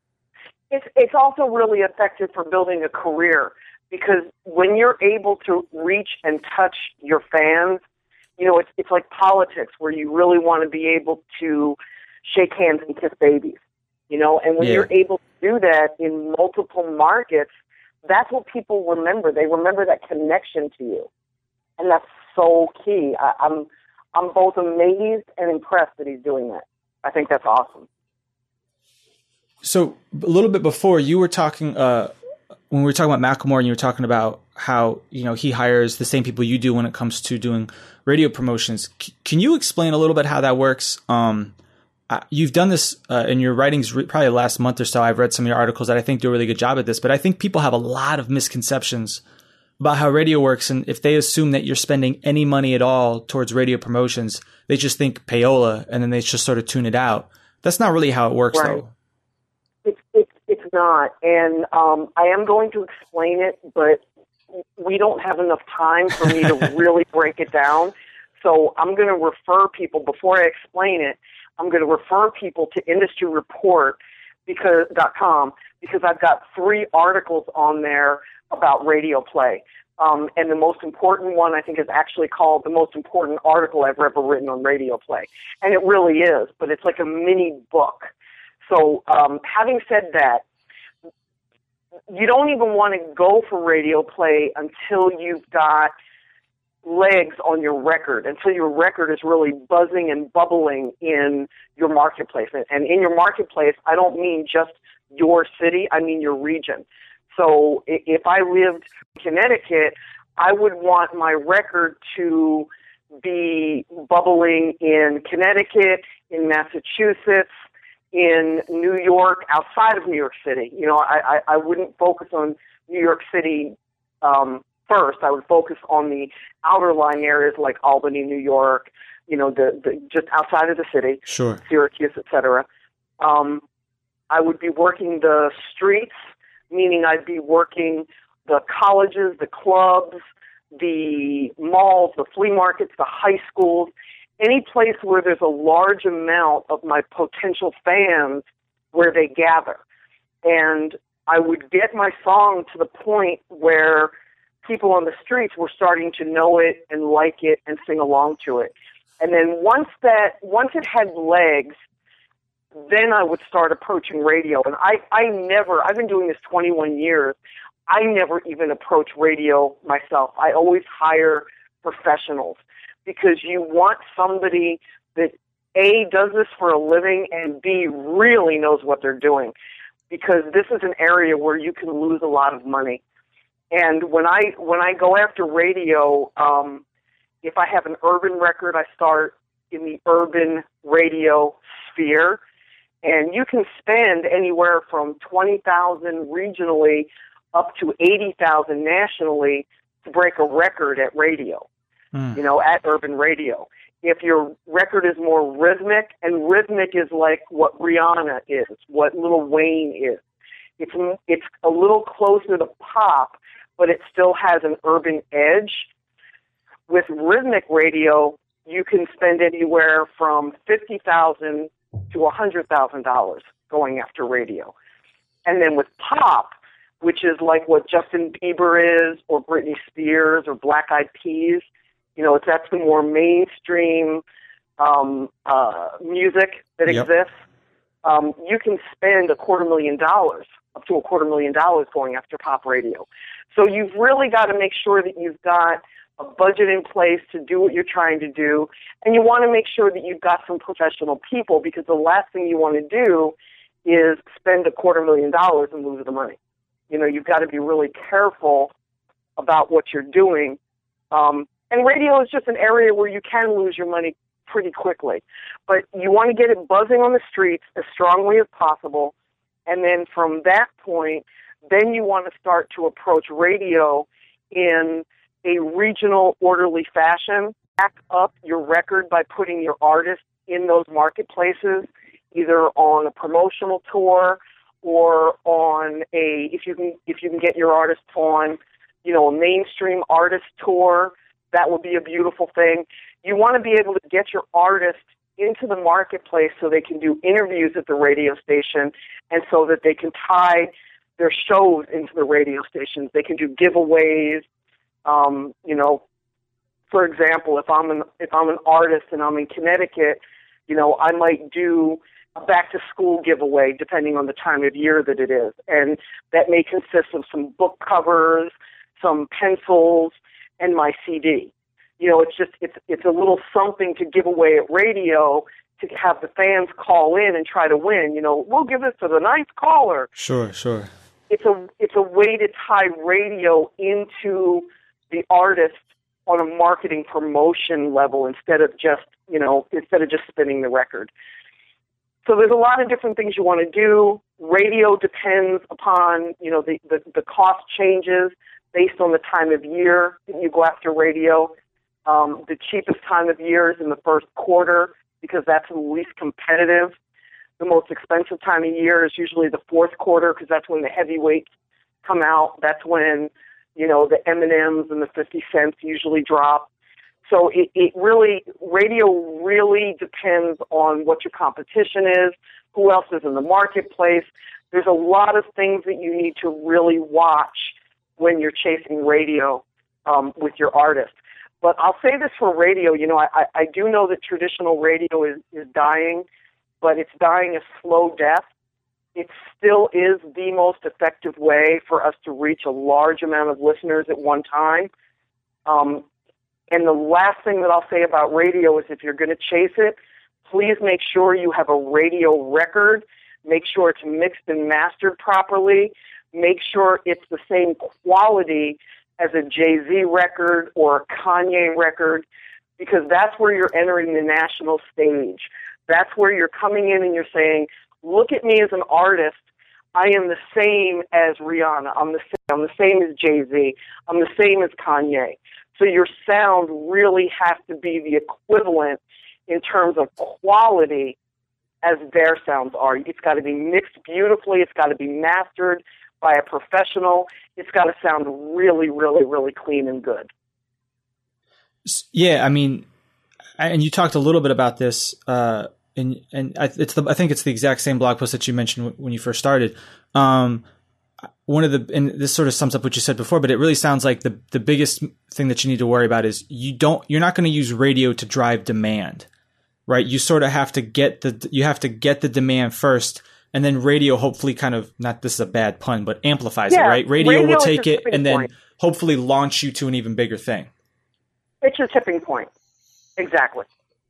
It's it's also really effective for building a career because when you're able to reach and touch your fans, you know, it's it's like politics where you really want to be able to shake hands and kiss babies, you know, and when Yeah. you're able to do that in multiple markets, that's what people remember. They remember that connection to you, and that's so key. I, I'm I'm both amazed and impressed that he's doing that. I think that's awesome. So a little bit before you were talking, uh, when we were talking about Macklemore and you were talking about how, you know, he hires the same people you do when it comes to doing radio promotions. C- can you explain a little bit how that works? Um, uh, you've done this uh, in your writings re- probably the last month or so. I've read some of your articles that I think do a really good job at this, but I think people have a lot of misconceptions about how radio works. And if they assume that you're spending any money at all towards radio promotions, they just think payola and then they just sort of tune it out. That's not really how it works Right. though. It's it's it's not, and um, I am going to explain it, but we don't have enough time for me to really break it down. So I'm going to refer people before I explain it. I'm going to refer people to industry report because dot com because I've got three articles on there about radio play. Um, and the most important one, I think, is actually called the most important article I've ever written on radio play. And it really is, but it's like a mini book. So um, having said that, you don't even want to go for radio play until you've got legs on your record, until your record is really buzzing and bubbling in your marketplace. And in your marketplace, I don't mean just your city, I mean your region. So if I lived in Connecticut, I would want my record to be bubbling in Connecticut, in Massachusetts, in New York, outside of New York City. You know, I, I, I wouldn't focus on New York City um, first. I would focus on the outer lying areas like Albany, New York, you know, the, the just outside of the city, Sure. Syracuse, et cetera. Um, I would be working the streets, meaning I'd be working the colleges, the clubs, the malls, the flea markets, the high schools, any place where there's a large amount of my potential fans where they gather. And I would get my song to the point where people on the streets were starting to know it and like it and sing along to it. And then once that, once it had legs, then I would start approaching radio. And I, I never, I've been doing this twenty-one years, I never even approach radio myself. I always hire professionals because you want somebody that A, does this for a living, and B, really knows what they're doing, because this is an area where you can lose a lot of money. And when I when I go after radio, um, if I have an urban record, I start in the urban radio sphere. And you can spend anywhere from twenty thousand dollars regionally up to eighty thousand dollars nationally to break a record at radio, mm. you know, at urban radio. If your record is more rhythmic, and rhythmic is like what Rihanna is, what Lil Wayne is. It's, it's a little closer to pop, but it still has an urban edge. With rhythmic radio, you can spend anywhere from fifty thousand dollars to one hundred thousand dollars going after radio. And then with pop, which is like what Justin Bieber is, or Britney Spears, or Black Eyed Peas, you know, it's that's the more mainstream um, uh, music that yep. exists. Um, you can spend a quarter million dollars, up to a quarter million dollars going after pop radio. So you've really got to make sure that you've got a budget in place to do what you're trying to do, and you want to make sure that you've got some professional people, because the last thing you want to do is spend a quarter million dollars and lose the money. You know, you've got to be really careful about what you're doing. Um, and radio is just an area where you can lose your money pretty quickly. But you want to get it buzzing on the streets as strongly as possible, and then from that point, then you want to start to approach radio in a regional, orderly fashion. Back up your record by putting your artist in those marketplaces, either on a promotional tour or on a, if you can, if you can get your artist on, you know, a mainstream artist tour, that would be a beautiful thing. You want to be able to get your artist into the marketplace so they can do interviews at the radio station, and so that they can tie their shows into the radio stations. They can do giveaways. Um, you know, for example, if I'm an if I'm an artist and I'm in Connecticut, you know, I might do a back to school giveaway depending on the time of year that it is, and that may consist of some book covers, some pencils, and my C D. You know, it's just it's it's a little something to give away at radio to have the fans call in and try to win. You know, we'll give this to the ninth caller. Sure, sure. It's a it's a way to tie radio into the artist on a marketing promotion level instead of just, you know, instead of just spinning the record. So there's a lot of different things you want to do. Radio depends upon, you know, the, the, the cost changes based on the time of year that you go after radio. Um, the cheapest time of year is in the first quarter because that's the least competitive. The most expensive time of year is usually the fourth quarter because that's when the heavyweights come out. That's when, you know, the M and M's and the fifty cents usually drop. So it, it really, radio really depends on what your competition is, who else is in the marketplace. There's a lot of things that you need to really watch when you're chasing radio um, with your artist. But I'll say this for radio, you know, I, I do know that traditional radio is, is dying, but it's dying a slow death. It still is the most effective way for us to reach a large amount of listeners at one time. Um, and the last thing that I'll say about radio is if you're going to chase it, please make sure you have a radio record. Make sure it's mixed and mastered properly. Make sure it's the same quality as a Jay-Z record or a Kanye record, because that's where you're entering the national stage. That's where you're coming in and you're saying, look at me as an artist. I am the same as Rihanna. I'm the same, I'm the same as Jay-Z. I'm the same as Kanye. So your sound really has to be the equivalent in terms of quality as their sounds are. It's got to be mixed beautifully. It's got to be mastered by a professional. It's got to sound really, really, really clean and good. Yeah, I mean, and you talked a little bit about this, uh, and and I, it's the I think it's the exact same blog post that you mentioned when you first started. Um, one of the, and this sort of sums up what you said before, but it really sounds like the the biggest thing that you need to worry about is you don't you're not going to use radio to drive demand, right? You sort of have to get the you have to get the demand first. And then radio hopefully kind of, not this is a bad pun, but amplifies yeah, it, right? Radio, radio will take it and then point. hopefully launch you to an even bigger thing. It's your tipping point. Exactly.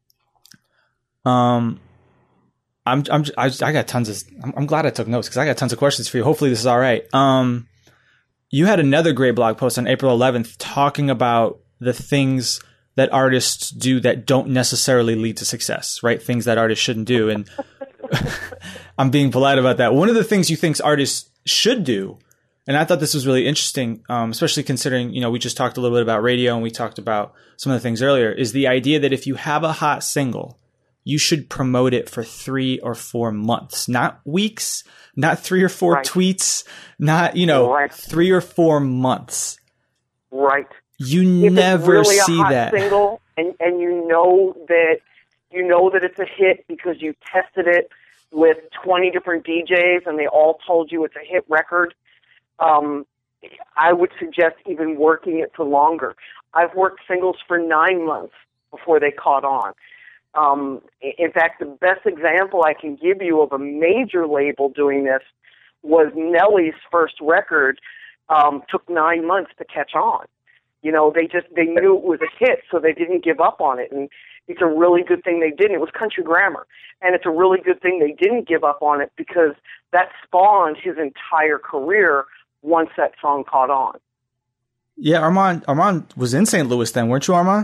Um, I'm, I'm, I, I got tons of, I'm, I'm glad I took notes because I got tons of questions for you. Hopefully this is all right. Um, you had another great blog post on April eleventh talking about the things that artists do that don't necessarily lead to success, right? Things that artists shouldn't do. And I'm being polite about that. One of the things you think artists should do, and I thought this was really interesting, um, especially considering, you know, we just talked a little bit about radio and we talked about some of the things earlier, is the idea that if you have a hot single, you should promote it for three or four months, not weeks, not three or four right. tweets, not, you know, right. three or four months. Right. You if never it's really see a hot that. Single and, and you know that you know that it's a hit because you tested it with twenty different D Js and they all told you it's a hit record. Um, I would suggest even working it for longer. I've worked singles for nine months before they caught on. Um, in fact, the best example I can give you of a major label doing this was Nelly's first record. Um, took nine months to catch on. You know, they just they knew it was a hit, so they didn't give up on it. And it's a really good thing they didn't. It was Country Grammar, and it's a really good thing they didn't give up on it because that spawned his entire career once that song caught on. Yeah, Armand Armand was in Saint Louis then, weren't you, Armand?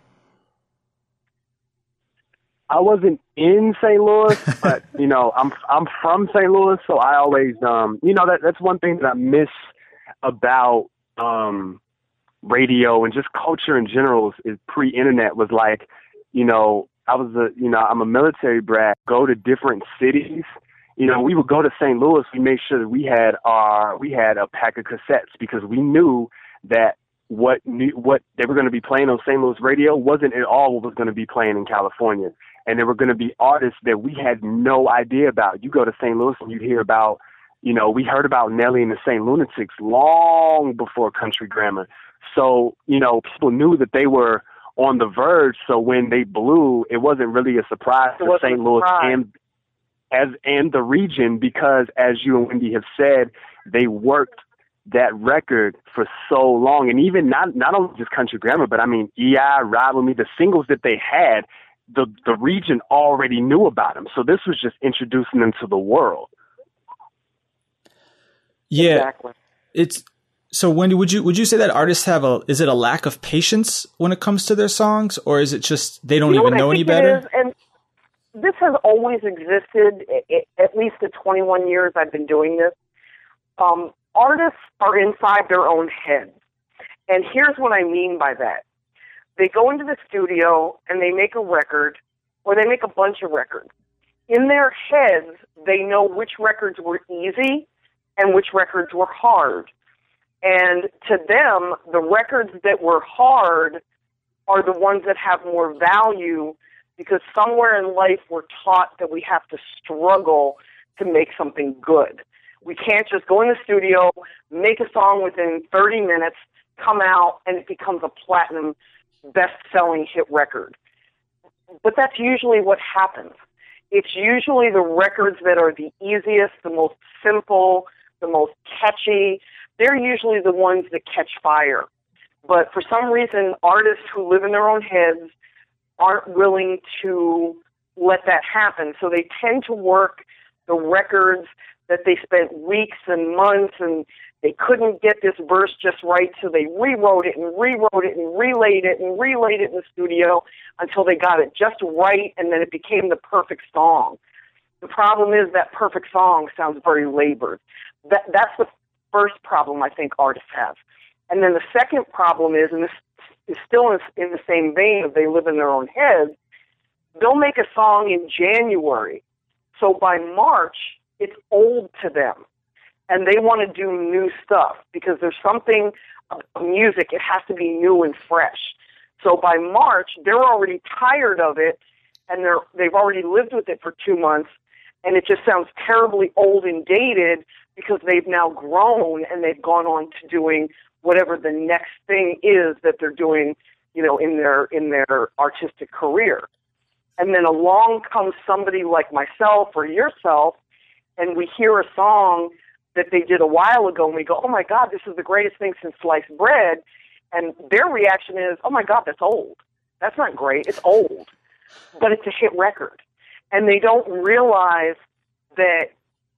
I wasn't in Saint Louis, but you know, I'm I'm from Saint Louis, so I always, um, you know, that that's one thing that I miss about um, radio and just culture in general is, is pre-internet was like, you know, I was a, you know, I'm a military brat. Go to different cities. You know, we would go to Saint Louis. We made sure that we had our we had a pack of cassettes because we knew that what new, what they were going to be playing on Saint Louis radio wasn't at all what was going to be playing in California. And there were going to be artists that we had no idea about. You go to Saint Louis and you'd hear about, you know, we heard about Nelly and the Saint Lunatics long before Country Grammar. So, you know, people knew that they were on the verge. So when they blew, it wasn't really a surprise to Saint Louis and as and the region because, as you and Wendy have said, they worked that record for so long. And even not not only just Country Grammar, but I mean, E I, Ride With Me, the singles that they had, the the region already knew about them. So this was just introducing them to the world. Yeah, exactly. It's so. Wendy, would you would you say that artists have a is it a lack of patience when it comes to their songs, or is it just they don't you know even know any it better? Is, and this has always existed. It, at least the twenty-one years I've been doing this, um, artists are inside their own heads, and here's what I mean by that. They go into the studio and they make a record, or they make a bunch of records. In their heads, they know which records were easy and which records were hard. And to them, the records that were hard are the ones that have more value because somewhere in life we're taught that we have to struggle to make something good. We can't just go in the studio, make a song within thirty minutes, come out, and it becomes a platinum best-selling hit record. But that's usually what happens. It's usually the records that are the easiest, the most simple, the most catchy. They're usually the ones that catch fire. But for some reason, artists who live in their own heads aren't willing to let that happen. So they tend to work the records that they spent weeks and months and they couldn't get this verse just right, so they rewrote it and rewrote it and relayed it and relayed it in the studio until they got it just right, and then it became the perfect song. The problem is that perfect song sounds very labored. That, that's the first problem I think artists have. And then the second problem is, and this is still in, in the same vein of they live in their own heads, they'll make a song in January. So by March, it's old to them. And they want to do new stuff because there's something about music, it has to be new and fresh. So by March, they're already tired of it, and they're, they've already lived with it for two months, and it just sounds terribly old and dated because they've now grown and they've gone on to doing whatever the next thing is that they're doing, you know, in their in their artistic career. And then along comes somebody like myself or yourself, and we hear a song that they did a while ago, and we go, oh, my God, this is the greatest thing since sliced bread. And their reaction is, oh, my God, that's old. That's not great. It's old. But it's a hit record. And they don't realize that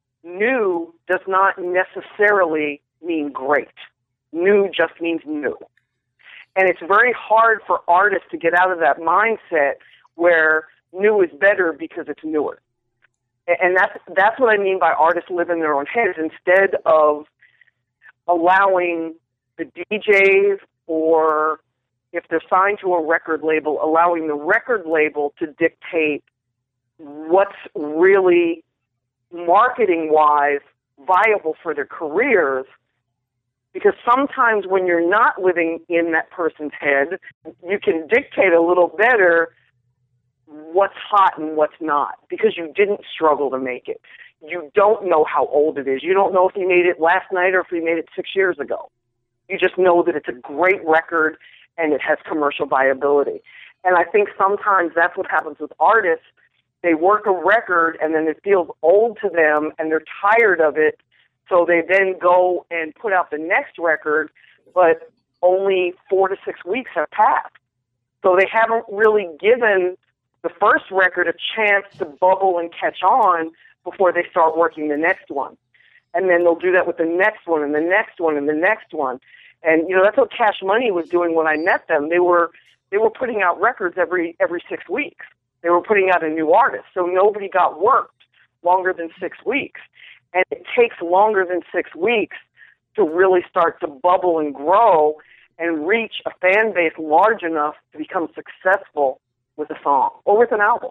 new does not necessarily mean great. New just means new. And it's very hard for artists to get out of that mindset where new is better because it's newer. And that's, that's what I mean by artists live in their own heads instead of allowing the D Js, or if they're signed to a record label, allowing the record label to dictate what's really marketing-wise viable for their careers. Because sometimes when you're not living in that person's head, you can dictate a little better what's hot and what's not, because you didn't struggle to make it. You don't know how old it is. You don't know if you made it last night or if you made it six years ago. You just know that it's a great record and it has commercial viability. And I think sometimes that's what happens with artists. They work a record and then it feels old to them and they're tired of it, so they then go and put out the next record, but only four to six weeks have passed. So they haven't really given the first record a chance to bubble and catch on before they start working the next one. And then they'll do that with the next one and the next one and the next one. And, you know, that's what Cash Money was doing when I met them. They were they were putting out records every every six weeks. They were putting out a new artist. So nobody got worked longer than six weeks. And it takes longer than six weeks to really start to bubble and grow and reach a fan base large enough to become successful with a song or with an album.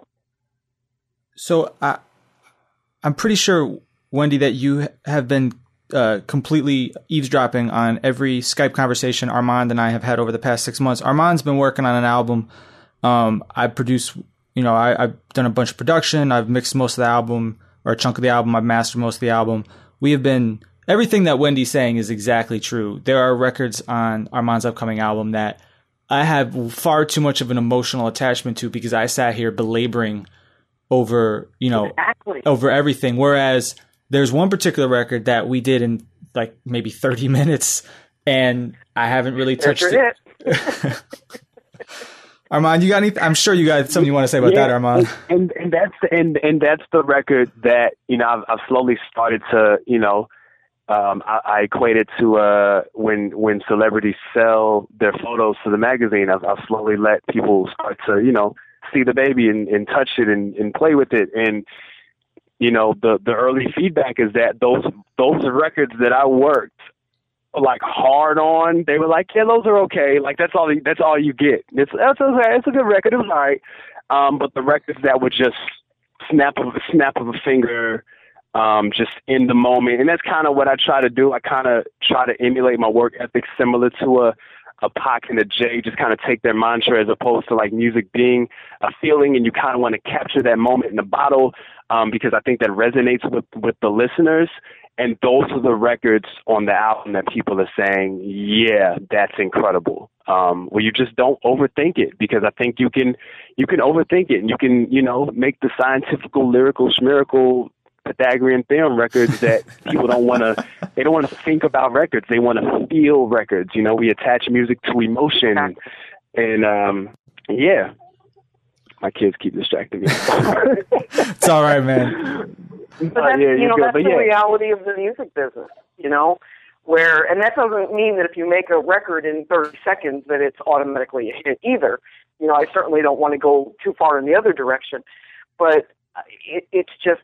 So I, I'm pretty sure, Wendy, that you have been uh, completely eavesdropping on every Skype conversation Armand and I have had over the past six months. Armand's been working on an album. Um, I produce, you know, I, I've done a bunch of production. I've mixed most of the album, or a chunk of the album. I've mastered most of the album. We have been, everything that Wendy's saying is exactly true. There are records on Armand's upcoming album that I have far too much of an emotional attachment to because I sat here belaboring over, you know, exactly. over everything. Whereas there's one particular record that we did in like maybe thirty minutes and I haven't really touched it. it. Armand, you got anything? I'm sure you got something you want to say about yeah, that, Armand. And, and that's and and that's the record that, you know, I've, I've slowly started to, you know, um, I, I equate it to uh, when when celebrities sell their photos to the magazine. I've, I've slowly let people start to, you know, see the baby and, and touch it and, and play with it. And, you know, the the early feedback is that those those records that I worked like hard on, they were like, yeah, those are okay. Like that's all that's all you get. It's that's okay. It's a good record. It was all right. Um, but the records that would just snap of a snap of a finger, um, just in the moment, and that's kind of what I try to do. I kind of try to emulate my work ethic similar to a a Pac and a Jay, just kind of take their mantra as opposed to like music being a feeling, and you kind of want to capture that moment in the bottle, um, because I think that resonates with with the listeners. And those are the records on the album that people are saying, yeah, that's incredible. Um, where you just don't overthink it, because I think you can, you can overthink it and you can, you know, make the scientifical, lyrical, schmirical, Pythagorean theorem records that people don't want to, they don't want to think about records. They want to feel records. You know, we attach music to emotion and, and um, yeah, my kids keep distracting me. It's all right, man. But that's, uh, yeah, you know, good, that's the yeah. reality of the music business, you know, where, and that doesn't mean that if you make a record in thirty seconds that it's automatically a hit either. You know, I certainly don't want to go too far in the other direction, but it, it's just,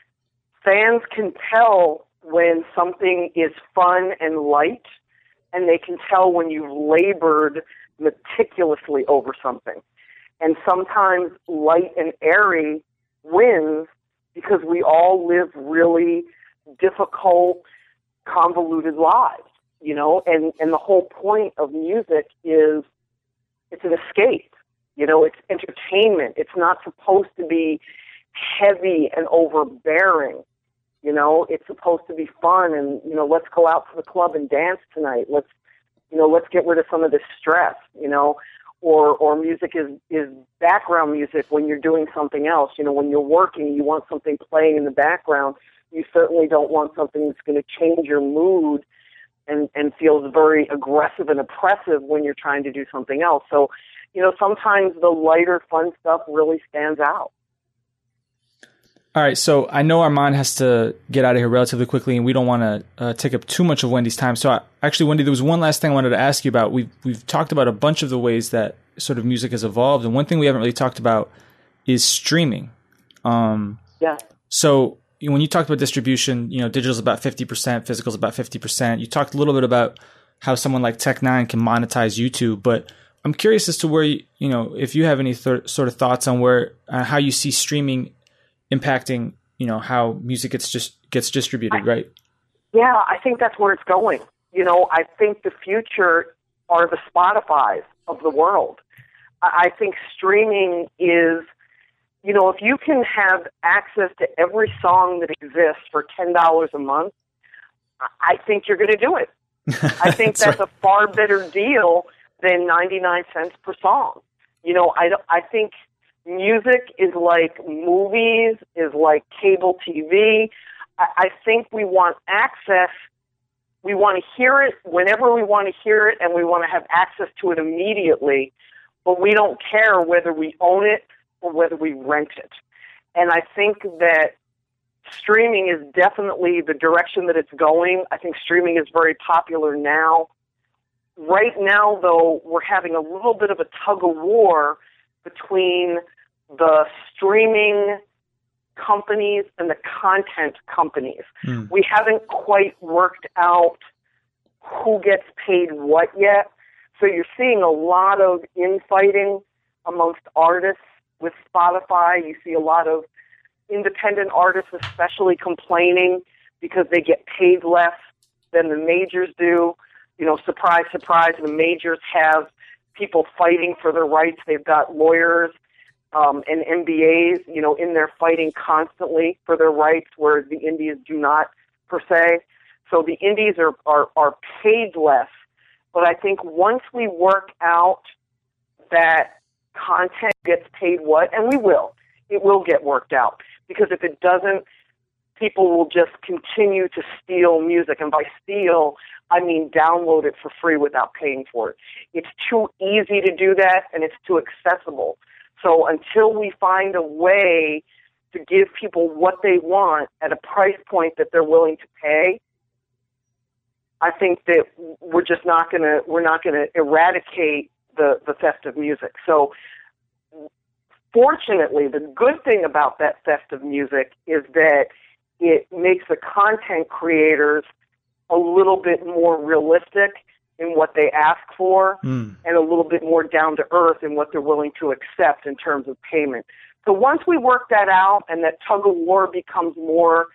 fans can tell when something is fun and light, and they can tell when you've labored meticulously over something. And sometimes light and airy wins, because we all live really difficult, convoluted lives, you know, and, and the whole point of music is it's an escape, you know, it's entertainment. It's not supposed to be heavy and overbearing, you know, it's supposed to be fun and, you know, let's go out to the club and dance tonight. Let's, you know, let's get rid of some of this stress, you know. Or, or music is, is background music when you're doing something else. You know, when you're working, you want something playing in the background. You certainly don't want something that's going to change your mood and, and feels very aggressive and oppressive when you're trying to do something else. So, you know, sometimes the lighter, fun stuff really stands out. All right, so I know Armand has to get out of here relatively quickly, and we don't want to uh, take up too much of Wendy's time. So I, actually, Wendy, there was one last thing I wanted to ask you about. We've, we've talked about a bunch of the ways that sort of music has evolved, and one thing we haven't really talked about is streaming. Um, yeah. So you know, when you talked about distribution, you know, digital's about fifty percent, physical's about fifty percent. You talked a little bit about how someone like Tech Nine can monetize YouTube, but I'm curious as to where, you, you know, if you have any th- sort of thoughts on where, uh, how you see streaming impacting, you know, how music gets just gets distributed, I, right? Yeah, I think that's where it's going. You know, I think the future are the Spotifys of the world. I, I think streaming is, you know, if you can have access to every song that exists for ten dollars a month, I think you're going to do it. I think that's, that's right. a far better deal than ninety-nine cents per song. You know, I, I think music is like movies, is like cable T V. I, I think we want access. We want to hear it whenever we want to hear it, and we want to have access to it immediately. But we don't care whether we own it or whether we rent it. And I think that streaming is definitely the direction that it's going. I think streaming is very popular now. Right now, though, we're having a little bit of a tug of war between the streaming companies and the content companies. Mm. We haven't quite worked out who gets paid what yet. So you're seeing a lot of infighting amongst artists with Spotify. You see a lot of independent artists especially complaining because they get paid less than the majors do. You know, surprise, surprise, the majors have people fighting for their rights. They've got lawyers um, and M B As, you know, in there fighting constantly for their rights, whereas the indies do not, per se. So the indies are, are, are paid less. But I think once we work out that content gets paid what, and we will, it will get worked out. Because if it doesn't, people will just continue to steal music. And by steal, I mean download it for free without paying for it. It's too easy to do that, and it's too accessible. So until we find a way to give people what they want at a price point that they're willing to pay, I think that we're just not going to we're not going to eradicate the, the theft of music. So fortunately, the good thing about that theft of music is that it makes the content creators a little bit more realistic in what they ask for mm. and a little bit more down to earth in what they're willing to accept in terms of payment. So once we work that out and that tug of war becomes more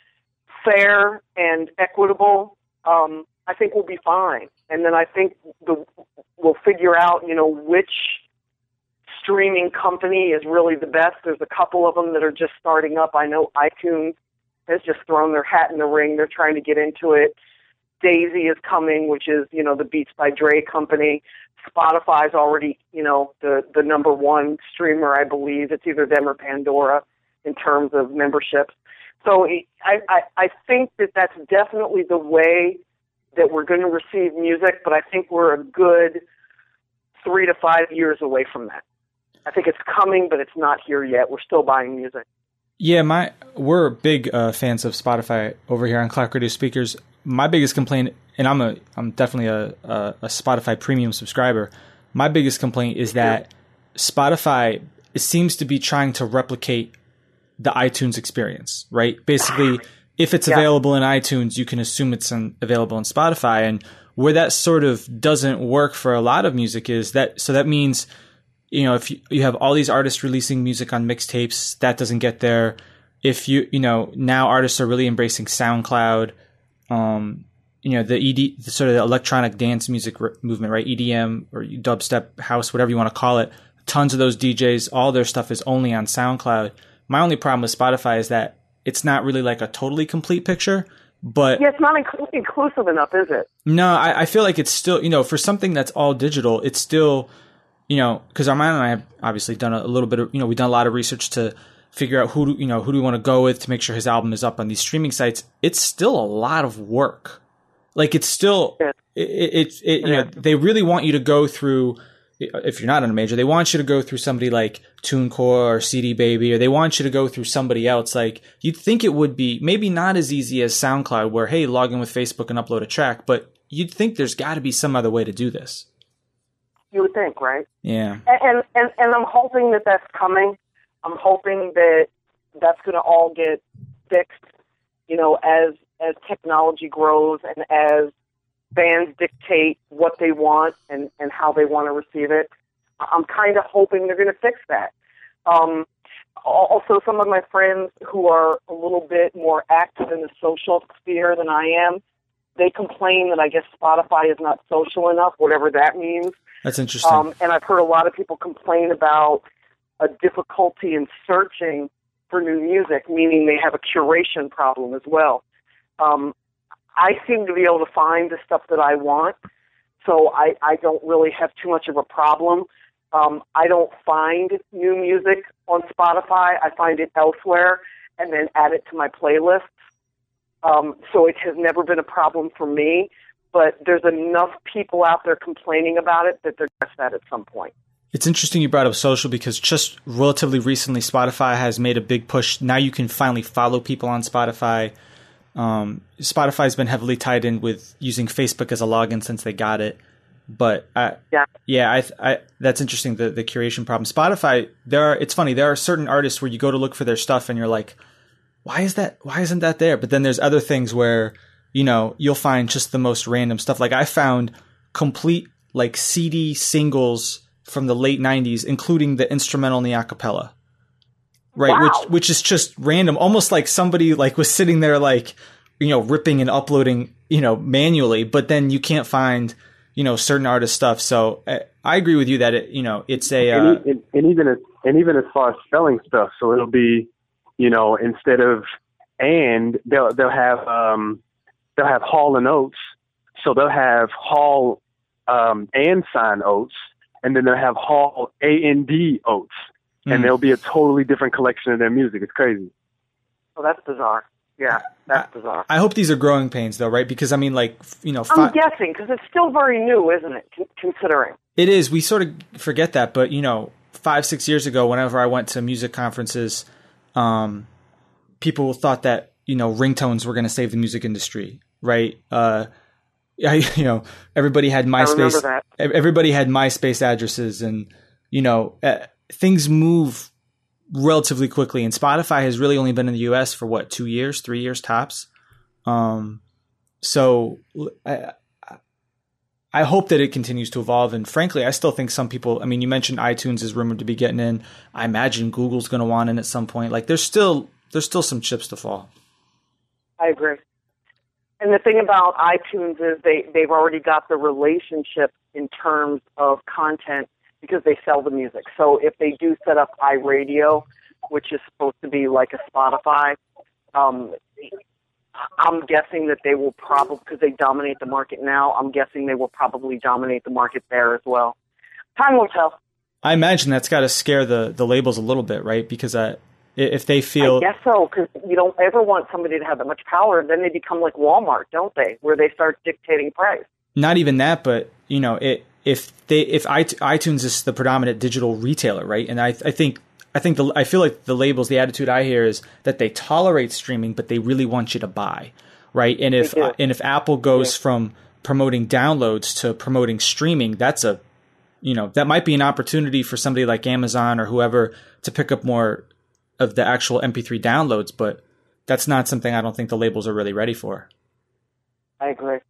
fair and equitable, um, I think we'll be fine. And then I think the, we'll figure out, you know, which streaming company is really the best. There's a couple of them that are just starting up. I know iTunes has just thrown their hat in the ring. They're trying to get into it. Daisy is coming, which is, you know, the Beats by Dre company. Spotify's already, you know, the, the number one streamer, I believe. It's either them or Pandora in terms of memberships. So I, I, I think that that's definitely the way that we're going to receive music, but I think we're a good three to five years away from that. I think it's coming, but it's not here yet. We're still buying music. Yeah, my we're big uh, fans of Spotify over here on Clock Radio Speakers. My biggest complaint, and I'm a I'm definitely a, a, a Spotify premium subscriber. My biggest complaint is that Spotify it seems to be trying to replicate the iTunes experience, right? Basically, if it's yeah. available in iTunes, you can assume it's in, available in Spotify. And where that sort of doesn't work for a lot of music is that, so that means, you know, if you, you have all these artists releasing music on mixtapes, that doesn't get there. If you, you know, now artists are really embracing SoundCloud, um, you know, the E D, the sort of the electronic dance music r- movement, right? E D M or dubstep, house, whatever you want to call it. Tons of those D Js, all their stuff is only on SoundCloud. My only problem with Spotify is that it's not really like a totally complete picture, but yeah, it's not inc- inclusive enough, is it? No, I, I feel like it's still, you know, for something that's all digital, it's still, you know, because Armand and I have obviously done a, a little bit of, you know, we've done a lot of research to figure out who, do, you know, who do we want to go with to make sure his album is up on these streaming sites. It's still a lot of work. Like it's still, yeah. it, it, it, it, you know, they really want you to go through, if you're not on a major, they want you to go through somebody like TuneCore or C D Baby, or they want you to go through somebody else. Like, you'd think it would be maybe not as easy as SoundCloud, where, hey, log in with Facebook and upload a track, but you'd think there's got to be some other way to do this. You would think, right? Yeah. And, and, and I'm hoping that that's coming. I'm hoping that that's going to all get fixed, you know, as as technology grows and as bands dictate what they want and, and how they want to receive it. I'm kind of hoping they're going to fix that. Um, also, some of my friends who are a little bit more active in the social sphere than I am, they complain that I guess Spotify is not social enough, whatever that means. That's interesting. Um, and I've heard a lot of people complain about a difficulty in searching for new music, meaning they have a curation problem as well. Um, I seem to be able to find the stuff that I want, so I, I don't really have too much of a problem. Um, I don't find new music on Spotify. I find it elsewhere and then add it to my playlists. Um, so it has never been a problem for me, but there's enough people out there complaining about it that they're going to that at some point. It's interesting you brought up social, because just relatively recently, Spotify has made a big push. Now you can finally follow people on Spotify. Um, Spotify's been heavily tied in with using Facebook as a login since they got it. But I, yeah, yeah, I, I, that's interesting. The the curation problem. Spotify, there are. It's funny. There are certain artists where you go to look for their stuff and you're like, why is that? Why isn't that there? But then there's other things where, you know, you'll find just the most random stuff. Like I found complete like C D singles from the late nineties, including the instrumental and the acapella. Right, wow. which which is just random, almost like somebody like was sitting there like, you know, ripping and uploading, you know, manually, but then you can't find, you know, certain artist stuff. So I, I agree with you that it, you know, it's a uh, and, and, and even as, and even as far as spelling stuff, so it'll be, you know, instead of and they'll they'll have um they'll have Hall and Oates, so they'll have Hall um and sign Oates, and then they'll have Hall A N D Oates. And there'll be a totally different collection of their music. It's crazy. Oh, that's bizarre. Yeah, that's bizarre. I hope these are growing pains, though, right? Because, I mean, like, you know... Fi- I'm guessing, because it's still very new, isn't it, c- considering? It is. We sort of forget that. But, you know, five, six years ago, whenever I went to music conferences, um, people thought that, you know, ringtones were going to save the music industry, right? Uh, I, you know, everybody had MySpace. I remember that. Everybody had MySpace addresses, and, you know... Uh, things move relatively quickly, and Spotify has really only been in the U S for what, two years, three years tops. Um, so I, I hope that it continues to evolve. And frankly, I still think some people, I mean, you mentioned iTunes is rumored to be getting in. I imagine Google's going to want in at some point. Like there's still, there's still some chips to fall. I agree. And the thing about iTunes is they, they've already got the relationship in terms of content, because they sell the music. So if they do set up iRadio, which is supposed to be like a Spotify, um, I'm guessing that they will probably, because they dominate the market now, I'm guessing they will probably dominate the market there as well. Time will tell. I imagine that's got to scare the, the labels a little bit, right? Because uh, if they feel... I guess so, because you don't ever want somebody to have that much power. Then they become like Walmart, don't they? Where they start dictating price. Not even that, but, you know, it... If they, if iTunes is the predominant digital retailer, right? And I, I think, I think the, I feel like the labels, the attitude I hear is that they tolerate streaming, but they really want you to buy, right? And if, and if Apple goes yeah. from promoting downloads to promoting streaming, that's a, you know, that might be an opportunity for somebody like Amazon or whoever to pick up more of the actual M P three downloads, but that's not something I don't think the labels are really ready for. I agree.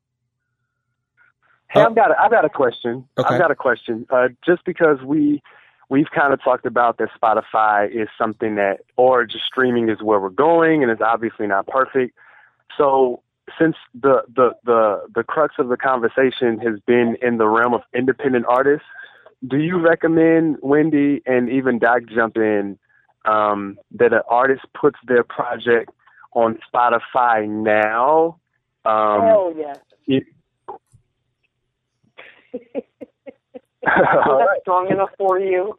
Hey, I've got a, I've got a question. Okay. I've got a question. Uh, just because we we've kind of talked about that Spotify is something that, or just streaming is where we're going, and it's obviously not perfect. So since the the the the crux of the conversation has been in the realm of independent artists, do you recommend, Wendy, and even Doc jump in, um, that an artist puts their project on Spotify now? Um, oh yeah. It, All right. Strong enough for you.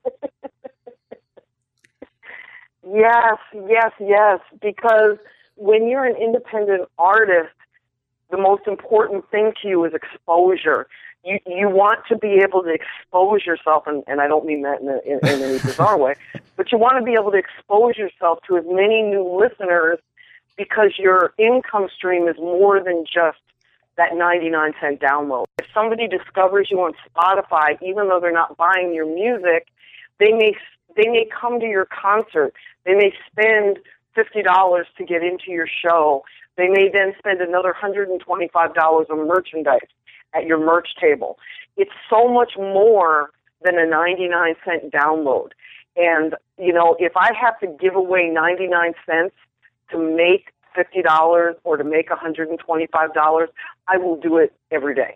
Yes, yes, yes. Because when you're an independent artist, the most important thing to you is exposure. you, you want to be able to expose yourself, and, and I don't mean that in, a, in, in any bizarre way, but you want to be able to expose yourself to as many new listeners because your income stream is more than just that ninety-nine cent download. If somebody discovers you on Spotify, even though they're not buying your music, they may they may come to your concert. They may spend fifty dollars to get into your show. They may then spend another one hundred twenty-five dollars on merchandise at your merch table. It's so much more than a ninety-nine cent download. And, you know, if I have to give away ninety-nine cents to make fifty dollars or to make one hundred twenty-five dollars, I will do it every day.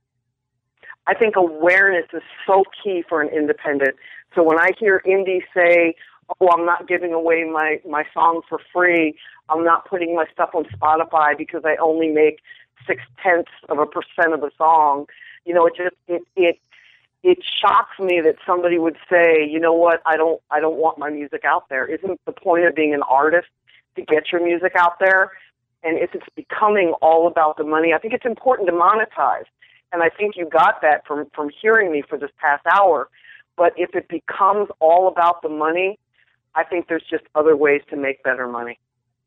I think awareness is so key for an independent. So when I hear indies say, oh, I'm not giving away my, my song for free, I'm not putting my stuff on Spotify because I only make six-tenths of a percent of a song, you know, it just, it, it, it shocks me that somebody would say, you know what, I don't, I don't want my music out there. Isn't the point of being an artist to get your music out there? And if it's becoming all about the money, I think it's important to monetize. And I think you got that from, from hearing me for this past hour. But if it becomes all about the money, I think there's just other ways to make better money.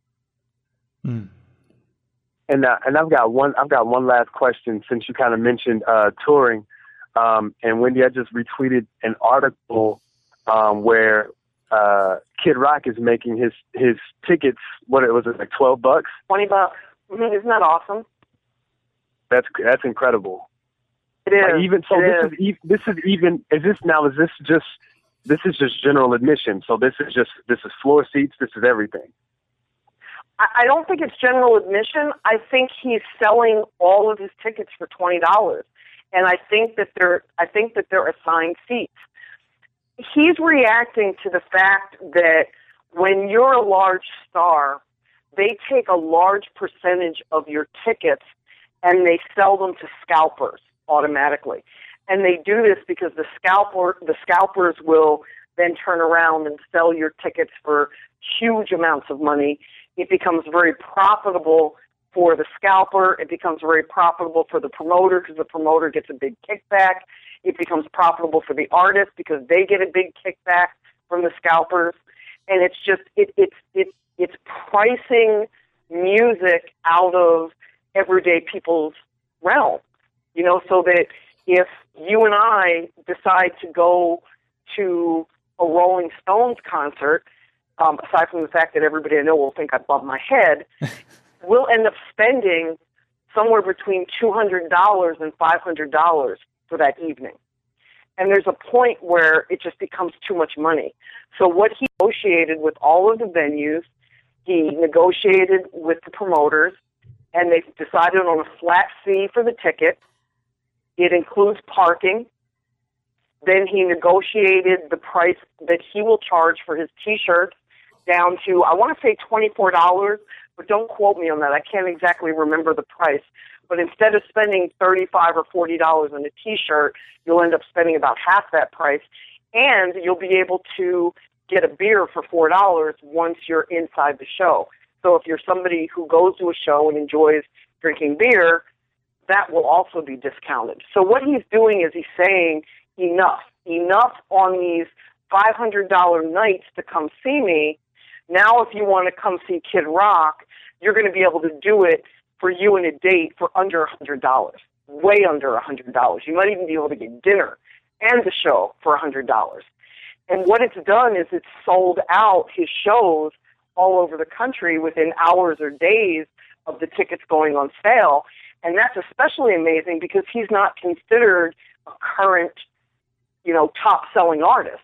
Mm. And uh, and I've got one I've got one last question since you kind of mentioned uh, touring. Um, and Wendy, I just retweeted an article um, where uh, Kid Rock is making his his tickets. What it was it like twelve bucks? Twenty bucks. Mm-hmm. Isn't that awesome? That's that's incredible. It is. Like even so, it this is. is even this is even is this now is this just this is just general admission? So this is just this is floor seats. This is everything. I don't think it's general admission. I think he's selling all of his tickets for twenty dollars, and I think that they're I think that they're assigned seats. He's reacting to the fact that when you're a large star, they take a large percentage of your tickets and they sell them to scalpers automatically, and they do this because the scalper the scalpers will then turn around and sell your tickets for huge amounts of money. It becomes very profitable for the scalper. It becomes very profitable for the promoter because the promoter gets a big kickback. It becomes profitable for the artist because they get a big kickback from the scalpers. And it's just, it, it's, it's, it's pricing music out of everyday people's realm, you know, so that if you and I decide to go to a Rolling Stones concert, Um, aside from the fact that everybody I know will think I bumped my head, we'll end up spending somewhere between two hundred dollars and five hundred dollars for that evening. And there's a point where it just becomes too much money. So what he negotiated with all of the venues, he negotiated with the promoters, and they decided on a flat fee for the ticket. It includes parking. Then he negotiated the price that he will charge for his T-shirts down to, I want to say twenty-four dollars, but don't quote me on that. I can't exactly remember the price. But instead of spending thirty-five dollars or forty dollars on a T-shirt, you'll end up spending about half that price, and you'll be able to get a beer for four dollars once you're inside the show. So if you're somebody who goes to a show and enjoys drinking beer, that will also be discounted. So what he's doing is he's saying, enough, enough on these five hundred dollars nights to come see me. Now, if you want to come see Kid Rock, you're going to be able to do it for you and a date for under one hundred dollars, way under one hundred dollars. You might even be able to get dinner and the show for one hundred dollars. And what it's done is it's sold out his shows all over the country within hours or days of the tickets going on sale. And that's especially amazing because he's not considered a current, you know, top-selling artist.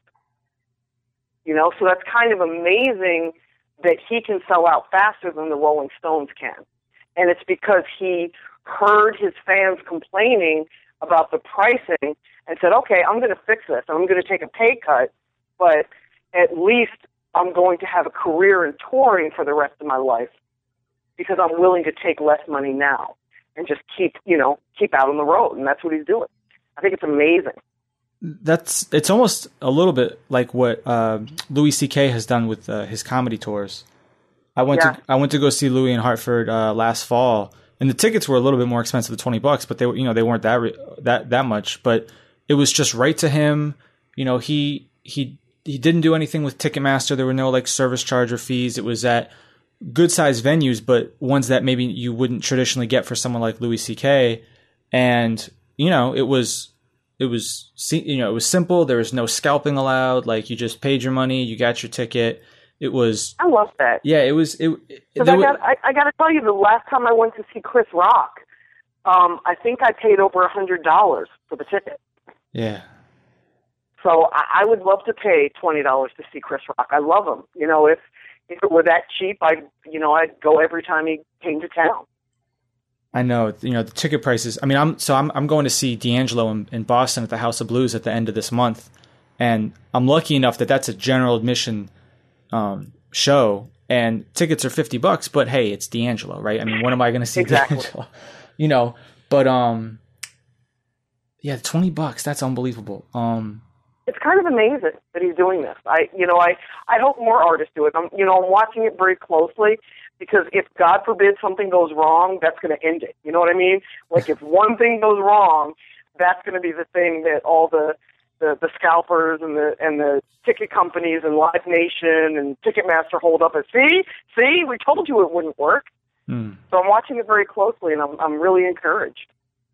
You know, so that's kind of amazing that he can sell out faster than the Rolling Stones can. And it's because he heard his fans complaining about the pricing and said, okay, I'm going to fix this. I'm going to take a pay cut, but at least I'm going to have a career in touring for the rest of my life because I'm willing to take less money now and just keep, you know, keep out on the road. And that's what he's doing. I think it's amazing. That's it's almost a little bit like what uh, Louis C K has done with uh, his comedy tours. I went yeah. to I went to go see Louis in Hartford uh, last fall, and the tickets were a little bit more expensive than twenty bucks, but they were, you know, they weren't that, re- that, that much, but it was just right to him. You know, he, he, he didn't do anything with Ticketmaster. There were no like service charge or fees. It was at good sized venues, but ones that maybe you wouldn't traditionally get for someone like Louis C K. And, you know, it was, it was, you know, it was simple. There was no scalping allowed. Like you just paid your money, you got your ticket. It was, I love that. Yeah, it was, it, Because I got, I, I got to tell you, the last time I went to see Chris Rock, um, I think I paid over a hundred dollars for the ticket. Yeah. So I, I would love to pay twenty dollars to see Chris Rock. I love him. You know, if if it were that cheap, I, you know, I'd go every time he came to town. I know, you know, the ticket prices. I mean, I'm so I'm I'm going to see D'Angelo in, in Boston at the House of Blues at the end of this month, and I'm lucky enough that that's a general admission um, show, and tickets are fifty bucks. But hey, it's D'Angelo, right? I mean, when am I going to see Exactly. D'Angelo? You know, but um, yeah, twenty bucks. That's unbelievable. Um, It's kind of amazing that he's doing this. I, you know, I, I hope more artists do it. I'm, you know, I'm watching it very closely because if God forbid something goes wrong, that's going to end it. You know what I mean? Like if one thing goes wrong, that's going to be the thing that all the, the, the scalpers and the and the ticket companies and Live Nation and Ticketmaster hold up as, see, see, we told you it wouldn't work. hmm. So I'm watching it very closely, and I'm I'm really encouraged.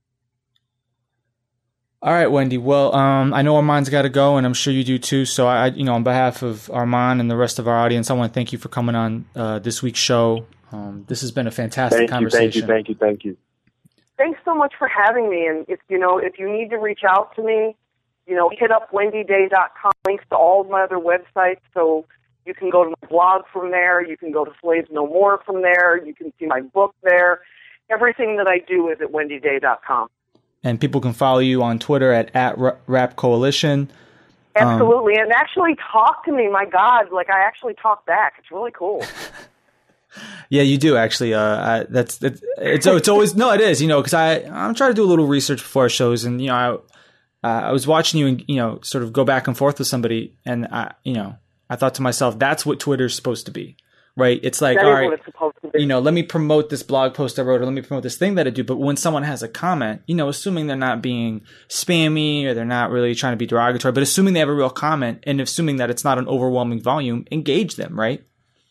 All right, Wendy. Well, um, I know Armand's got to go, and I'm sure you do too. So, I, you know, on behalf of Armand and the rest of our audience, I want to thank you for coming on uh, this week's show. Um, this has been a fantastic Thank you, conversation. thank you, thank you, thank you. Thanks so much for having me. And if you know, if you need to reach out to me, you know, hit up wendy day dot com. Links to all of my other websites, so you can go to my blog from there. You can go to Slaves No More from there. You can see my book there. Everything that I do is at wendy day dot com. And people can follow you on Twitter at, at Rap Coalition. Absolutely. Um, and actually talk to me. My God, like I actually talk back. It's really cool. Yeah, you do actually. Uh, I, that's it's, it's it's always no, it is. You know, because I I'm trying to do a little research before our shows, and you know, I uh, I was watching you and you know sort of go back and forth with somebody, and I you know I thought to myself, that's what Twitter's supposed to be, right? It's like that all is right, what it's supposed to be. You know, let me promote this blog post I wrote, or let me promote this thing that I do. But when someone has a comment, you know, assuming they're not being spammy or they're not really trying to be derogatory, but assuming they have a real comment and assuming that it's not an overwhelming volume, engage them, right?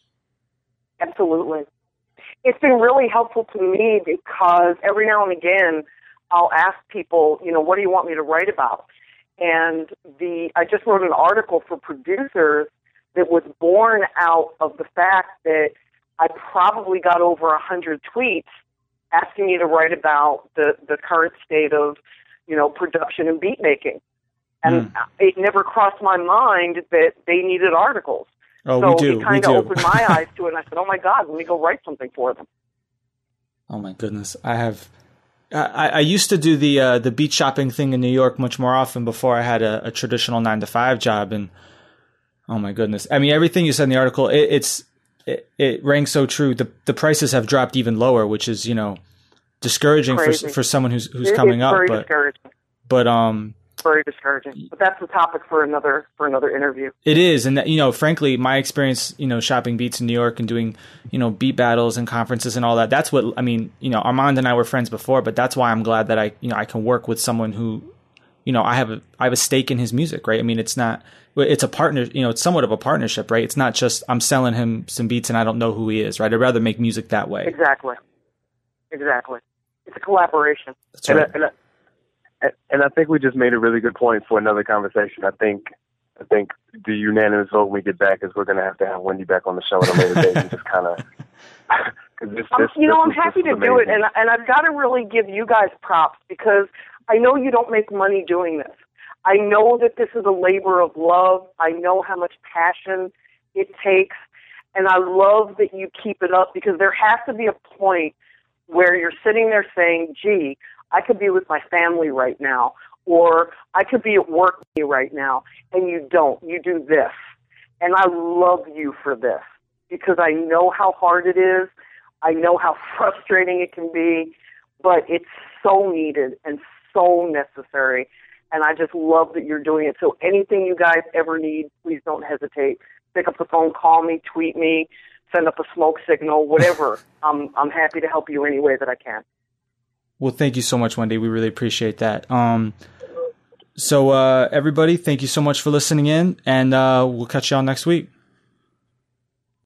Absolutely. It's been really helpful to me because every now and again I'll ask people, you know, what do you want me to write about? And the I just wrote an article for producers that was born out of the fact that I probably got over a hundred tweets asking me to write about the, the current state of, you know, production and beat making. And mm. it never crossed my mind that they needed articles. Oh, so we do. it kind of opened my eyes to it, and I said, oh, my God, let me go write something for them. Oh, my goodness. I have I, I used to do the uh, the beat shopping thing in New York much more often before I had a, a traditional nine to five job. And, oh, my goodness. I mean, everything you said in the article, it, it's it, it rang so true. The the prices have dropped even lower, which is, you know, discouraging for for someone who's who's it, coming it's up. Very but, discouraging. But um. Very discouraging, but that's the topic for another for another interview. It is, and that, you know, frankly, my experience, you know, shopping beats in New York and doing, you know, beat battles and conferences and all that. That's what I mean. You know, Armand and I were friends before, but that's why I'm glad that I, you know, I can work with someone who, you know, I have a I have a stake in his music, right? I mean, it's not, it's a partner, you know, it's somewhat of a partnership, right? It's not just I'm selling him some beats and I don't know who he is, right? I'd rather make music that way. Exactly, exactly. It's a collaboration. That's right. And, and, And I think we just made a really good point for another conversation. I think I think the unanimous vote when we get back is we're going to have to have Wendy back on the show at a later date and just kind of. Um, you know, I'm happy to do it, and and I've got to really give you guys props because I know you don't make money doing this. I know that this is a labor of love. I know how much passion it takes, and I love that you keep it up because there has to be a point where you're sitting there saying, gee, I could be with my family right now, or I could be at work right now, and you don't. You do this. And I love you for this because I know how hard it is. I know how frustrating it can be, but it's so needed and so necessary, and I just love that you're doing it. So anything you guys ever need, please don't hesitate. Pick up the phone, call me, tweet me, send up a smoke signal, whatever. I'm I'm happy to help you any way that I can. Well, thank you so much, Wendy. We really appreciate that. Um, so uh, everybody, thank you so much for listening in, and uh, we'll catch y'all next week.